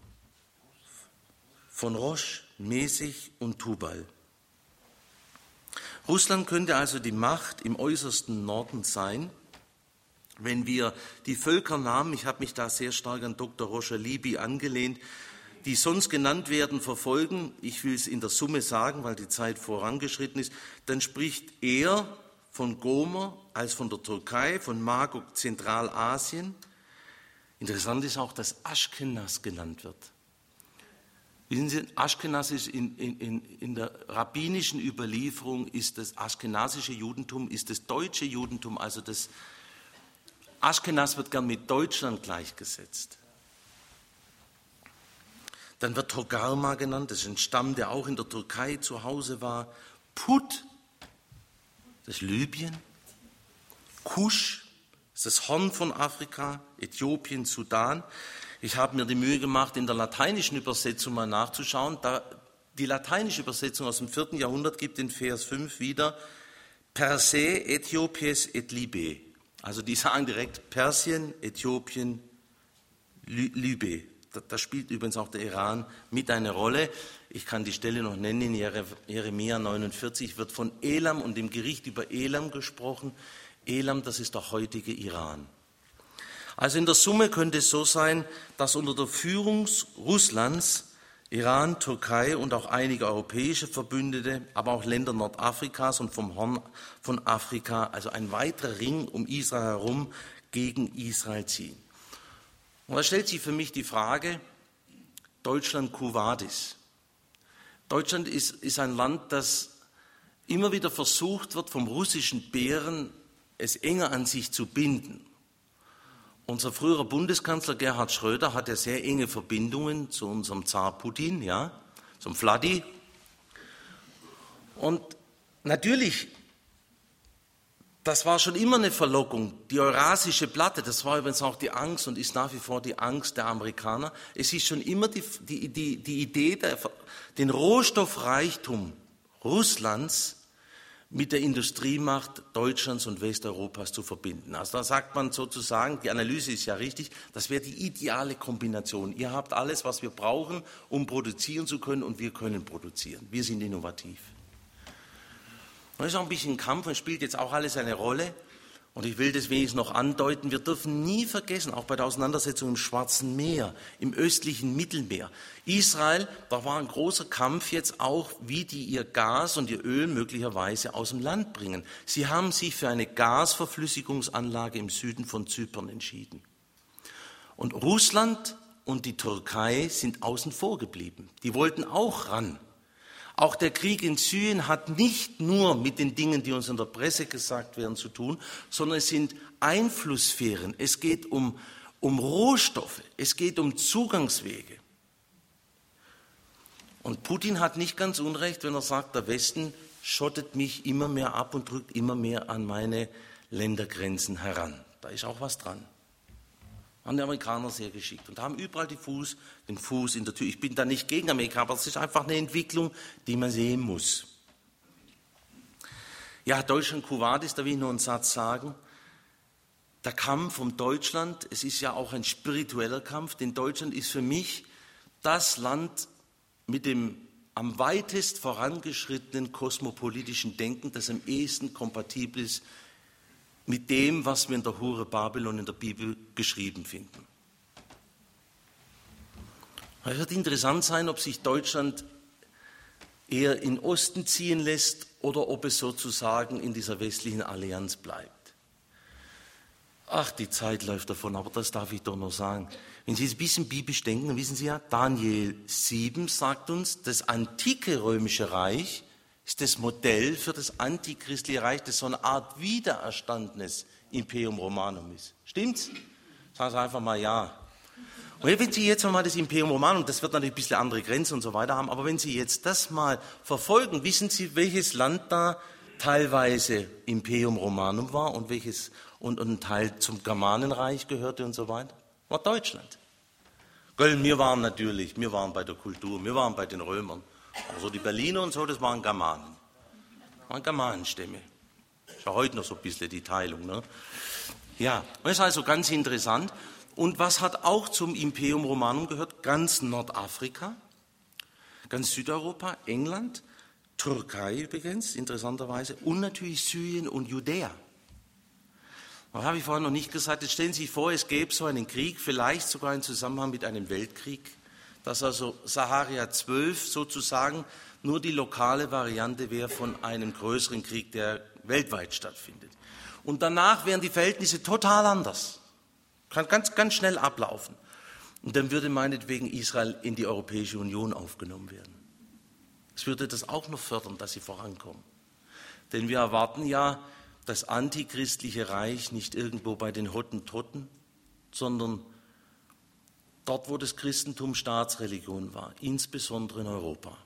B: von Rosch, Mesech und Tubal. Russland könnte also die Macht im äußersten Norden sein, wenn wir die Völkernamen, ich habe mich da sehr stark an Dr. Roger Libby angelehnt, die sonst genannt werden, verfolgen, ich will es in der Summe sagen, weil die Zeit vorangeschritten ist, dann spricht er von Gomer als von der Türkei, von Magog Zentralasien. Interessant ist auch, dass Aschkenaz genannt wird. Wissen Sie, Aschkenaz ist in der rabbinischen Überlieferung, ist das aschkenazische Judentum, ist das deutsche Judentum, also das Aschkenaz wird gern mit Deutschland gleichgesetzt. Dann wird Togarma genannt, das ist ein Stamm, der auch in der Türkei zu Hause war. Put, das ist Libyen. Kusch, das ist das Horn von Afrika, Äthiopien, Sudan. Ich habe mir die Mühe gemacht, in der lateinischen Übersetzung mal nachzuschauen. Die lateinische Übersetzung aus dem 4. Jahrhundert gibt in Vers 5 wieder Perse, Äthiopies et Libe. Also die sagen direkt Persien, Äthiopien, Libe. Da spielt übrigens auch der Iran mit eine Rolle. Ich kann die Stelle noch nennen, in Jeremia 49 wird von Elam und dem Gericht über Elam gesprochen. Elam, das ist der heutige Iran. Also in der Summe könnte es so sein, dass unter der Führung Russlands Iran, Türkei und auch einige europäische Verbündete, aber auch Länder Nordafrikas und vom Horn von Afrika, also ein weiterer Ring um Israel herum, gegen Israel ziehen. Und da stellt sich für mich die Frage, Deutschland quo vadis? Deutschland ist ein Land, das immer wieder versucht wird, vom russischen Bären es enger an sich zu binden. Unser früherer Bundeskanzler Gerhard Schröder hat ja sehr enge Verbindungen zu unserem Zar Putin, ja, zum Vladi. Und natürlich, das war schon immer eine Verlockung. Die Eurasische Platte, das war übrigens auch die Angst und ist nach wie vor die Angst der Amerikaner. Es ist schon immer die Idee, den Rohstoffreichtum Russlands mit der Industriemacht Deutschlands und Westeuropas zu verbinden. Also da sagt man sozusagen, die Analyse ist ja richtig, das wäre die ideale Kombination. Ihr habt alles, was wir brauchen, um produzieren zu können, und wir können produzieren. Wir sind innovativ. Das ist auch ein bisschen ein Kampf und spielt jetzt auch alles eine Rolle. Und ich will das wenigstens noch andeuten, wir dürfen nie vergessen, auch bei der Auseinandersetzung im Schwarzen Meer, im östlichen Mittelmeer. Israel, da war ein großer Kampf jetzt auch, wie die ihr Gas und ihr Öl möglicherweise aus dem Land bringen. Sie haben sich für eine Gasverflüssigungsanlage im Süden von Zypern entschieden. Und Russland und die Türkei sind außen vor geblieben. Die wollten auch ran. Auch der Krieg in Syrien hat nicht nur mit den Dingen, die uns in der Presse gesagt werden, zu tun, sondern es sind Einflusssphären. Es geht um Rohstoffe, es geht um Zugangswege. Und Putin hat nicht ganz unrecht, wenn er sagt, der Westen schottet mich immer mehr ab und drückt immer mehr an meine Ländergrenzen heran. Da ist auch was dran. Haben die Amerikaner sehr geschickt und haben überall den Fuß in der Tür. Ich bin da nicht gegen Amerika, aber es ist einfach eine Entwicklung, die man sehen muss. Ja, Deutschland quo vadis, da will ich nur einen Satz sagen. Der Kampf um Deutschland, es ist ja auch ein spiritueller Kampf, denn Deutschland ist für mich das Land mit dem am weitest vorangeschrittenen kosmopolitischen Denken, das am ehesten kompatibel ist mit dem, was wir in der Hure Babylon in der Bibel geschrieben finden. Es wird interessant sein, ob sich Deutschland eher in Osten ziehen lässt oder ob es sozusagen in dieser westlichen Allianz bleibt. Ach, die Zeit läuft davon, aber das darf ich doch noch sagen. Wenn Sie ein bisschen biblisch denken, dann wissen Sie ja, Daniel 7 sagt uns, das antike römische Reich ist das Modell für das antichristliche Reich, das so eine Art wiedererstandenes Imperium Romanum ist. Stimmt's? Sagen Sie einfach mal ja. Und wenn Sie jetzt mal das Imperium Romanum, das wird natürlich ein bisschen andere Grenzen und so weiter haben, aber wenn Sie jetzt das mal verfolgen, wissen Sie, welches Land da teilweise Imperium Romanum war und welches und ein Teil zum Germanenreich gehörte und so weiter? War Deutschland. Wir waren bei der Kultur, wir waren bei den Römern. Also die Berliner und so, das waren Germanen. Waren Germanenstämme. Ist ja heute noch so ein bisschen die Teilung. Ne? Ja, das ist also ganz interessant. Und was hat auch zum Imperium Romanum gehört? Ganz Nordafrika, ganz Südeuropa, England, Türkei übrigens, interessanterweise, und natürlich Syrien und Judäa. Das habe ich vorhin noch nicht gesagt. Jetzt stellen Sie sich vor, es gäbe so einen Krieg, vielleicht sogar in Zusammenhang mit einem Weltkrieg, dass also Saharia 12 sozusagen nur die lokale Variante wäre von einem größeren Krieg, der weltweit stattfindet. Und danach wären die Verhältnisse total anders. Kann ganz schnell ablaufen. Und dann würde meinetwegen Israel in die Europäische Union aufgenommen werden. Es würde das auch noch fördern, dass sie vorankommen. Denn wir erwarten ja das antichristliche Reich nicht irgendwo bei den Hottentotten, sondern dort, wo das Christentum Staatsreligion war, insbesondere in Europa.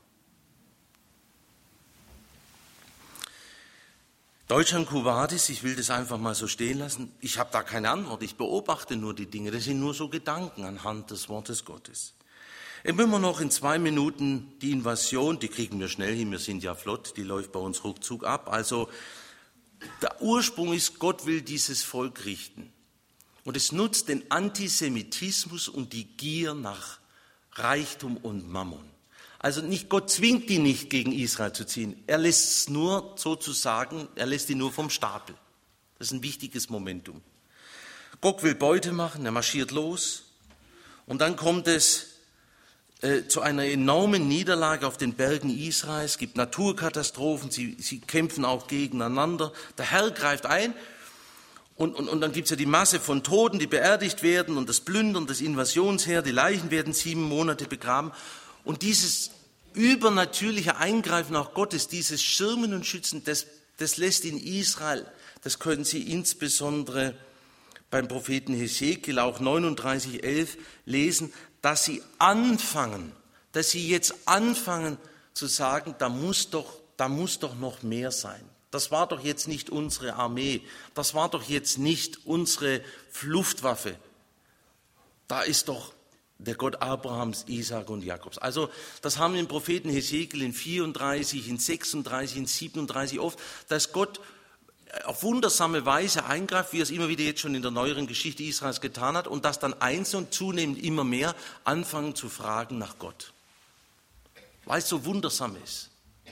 B: Deutschland quo vadis, ich will das einfach mal so stehen lassen. Ich habe da keine Antwort, ich beobachte nur die Dinge. Das sind nur so Gedanken anhand des Wortes Gottes. Wenn wir noch in 2 Minuten die Invasion, die kriegen wir schnell hin, wir sind ja flott, die läuft bei uns ruckzuck ab. Also der Ursprung ist, Gott will dieses Volk richten. Und es nutzt den Antisemitismus und die Gier nach Reichtum und Mammon. Also nicht, Gott zwingt die nicht, gegen Israel zu ziehen. Er lässt es nur sozusagen, er lässt die nur vom Stapel. Das ist ein wichtiges Momentum. Gott will Beute machen, er marschiert los. Und dann kommt es zu einer enormen Niederlage auf den Bergen Israels. Es gibt Naturkatastrophen, sie kämpfen auch gegeneinander. Der Herr greift ein und dann gibt es ja die Masse von Toten, die beerdigt werden und das Plündern, das Invasionsheer, die Leichen werden 7 Monate begraben. Und dieses übernatürliche Eingreifen auch Gottes, dieses Schirmen und Schützen, das lässt in Israel, das können Sie insbesondere beim Propheten Hesekiel auch 39,11 lesen, dass sie jetzt anfangen zu sagen, da muss doch noch mehr sein. Das war doch jetzt nicht unsere Armee, das war doch jetzt nicht unsere Luftwaffe. Da ist doch der Gott Abrahams, Isaak und Jakobs. Also das haben wir im Propheten Hesekiel in 34, in 36, in 37 oft, dass Gott auf wundersame Weise eingreift, wie er es immer wieder jetzt schon in der neueren Geschichte Israels getan hat, und dass dann Einzelne und zunehmend immer mehr anfangen zu fragen nach Gott. Weil es so wundersam ist.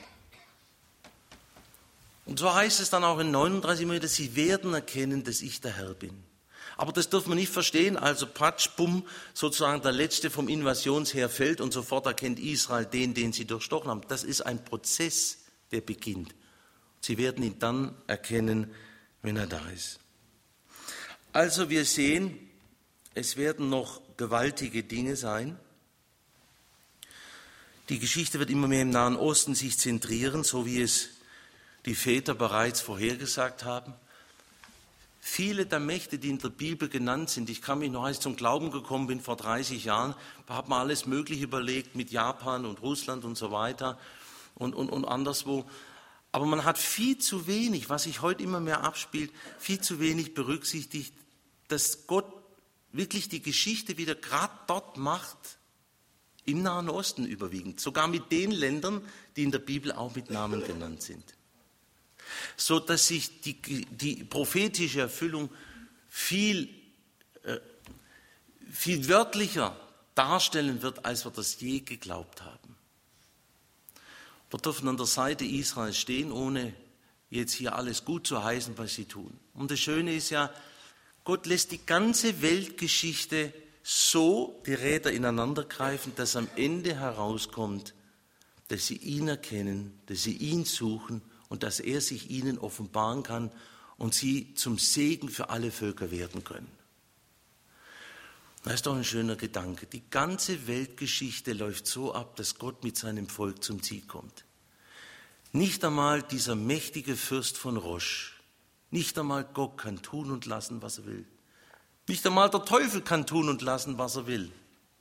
B: Und so heißt es dann auch in 39 immer wieder, sie werden erkennen, dass ich der Herr bin. Aber das dürfen wir nicht verstehen, also patsch, bumm, sozusagen der Letzte vom Invasionsheer fällt und sofort erkennt Israel den sie durchstochen haben. Das ist ein Prozess, der beginnt. Sie werden ihn dann erkennen, wenn er da ist. Also wir sehen, es werden noch gewaltige Dinge sein. Die Geschichte wird immer mehr im Nahen Osten sich zentrieren, so wie es die Väter bereits vorhergesagt haben. Viele der Mächte, die in der Bibel genannt sind, ich kann mich noch, als ich zum Glauben gekommen bin vor 30 Jahren, da hat man alles Mögliche überlegt mit Japan und Russland und so weiter und anderswo. Aber man hat viel zu wenig, was sich heute immer mehr abspielt, viel zu wenig berücksichtigt, dass Gott wirklich die Geschichte wieder gerade dort macht, im Nahen Osten überwiegend, sogar mit den Ländern, die in der Bibel auch mit Namen genannt sind. So dass sich die prophetische Erfüllung viel wörtlicher darstellen wird, als wir das je geglaubt haben. Wir dürfen an der Seite Israels stehen, ohne jetzt hier alles gut zu heißen, was sie tun. Und das Schöne ist ja, Gott lässt die ganze Weltgeschichte so die Räder ineinander greifen, dass am Ende herauskommt, dass sie ihn erkennen, dass sie ihn suchen und dass er sich ihnen offenbaren kann und sie zum Segen für alle Völker werden können. Das ist doch ein schöner Gedanke. Die ganze Weltgeschichte läuft so ab, dass Gott mit seinem Volk zum Ziel kommt. Nicht einmal dieser mächtige Fürst von Rosch, nicht einmal Gott kann tun und lassen, was er will. Nicht einmal der Teufel kann tun und lassen, was er will.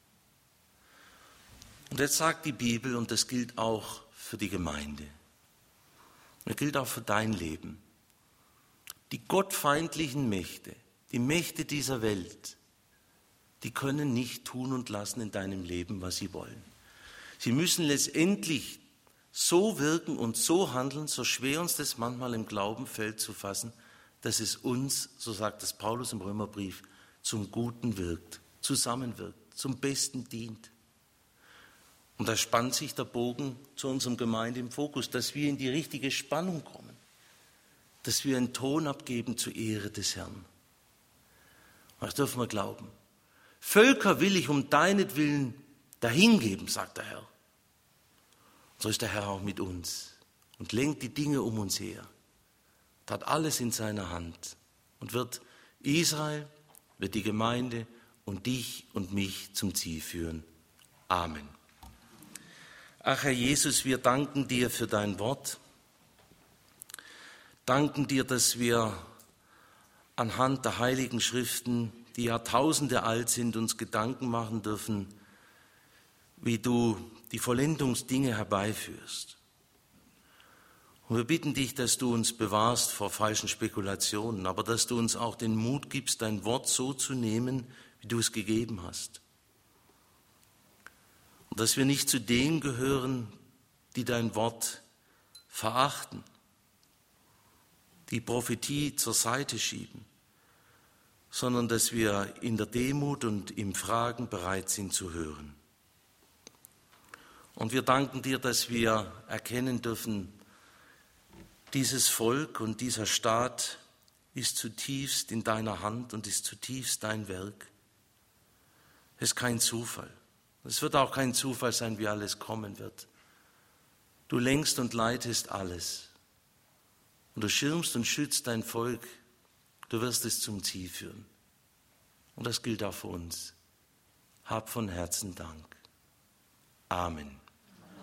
B: Und jetzt sagt die Bibel, und das gilt auch für die Gemeinde, das gilt auch für dein Leben, die gottfeindlichen Mächte, die Mächte dieser Welt, die können nicht tun und lassen in deinem Leben, was sie wollen. Sie müssen letztendlich so wirken und so handeln, so schwer uns das manchmal im Glauben fällt zu fassen, dass es uns, so sagt es Paulus im Römerbrief, zum Guten wirkt, zusammenwirkt, zum Besten dient. Und da spannt sich der Bogen zu unserem Gemeinde im Fokus, dass wir in die richtige Spannung kommen, dass wir einen Ton abgeben zur Ehre des Herrn. Das dürfen wir glauben. Völker will ich um deinetwillen dahingeben, sagt der Herr. So ist der Herr auch mit uns und lenkt die Dinge um uns her, hat alles in seiner Hand und wird Israel, wird die Gemeinde und dich und mich zum Ziel führen. Amen. Ach Herr Jesus, wir danken dir für dein Wort, danken dir, dass wir anhand der Heiligen Schriften, die Jahrtausende alt sind, uns Gedanken machen dürfen, wie du die Vollendungsdinge herbeiführst. Und wir bitten dich, dass du uns bewahrst vor falschen Spekulationen, aber dass du uns auch den Mut gibst, dein Wort so zu nehmen, wie du es gegeben hast. Und dass wir nicht zu denen gehören, die dein Wort verachten, die Prophetie zur Seite schieben, sondern dass wir in der Demut und im Fragen bereit sind zu hören. Und wir danken dir, dass wir erkennen dürfen, dieses Volk und dieser Staat ist zutiefst in deiner Hand und ist zutiefst dein Werk. Es ist kein Zufall. Es wird auch kein Zufall sein, wie alles kommen wird. Du lenkst und leitest alles. Und du schirmst und schützt dein Volk. Du wirst es zum Ziel führen. Und das gilt auch für uns. Hab von Herzen Dank. Amen.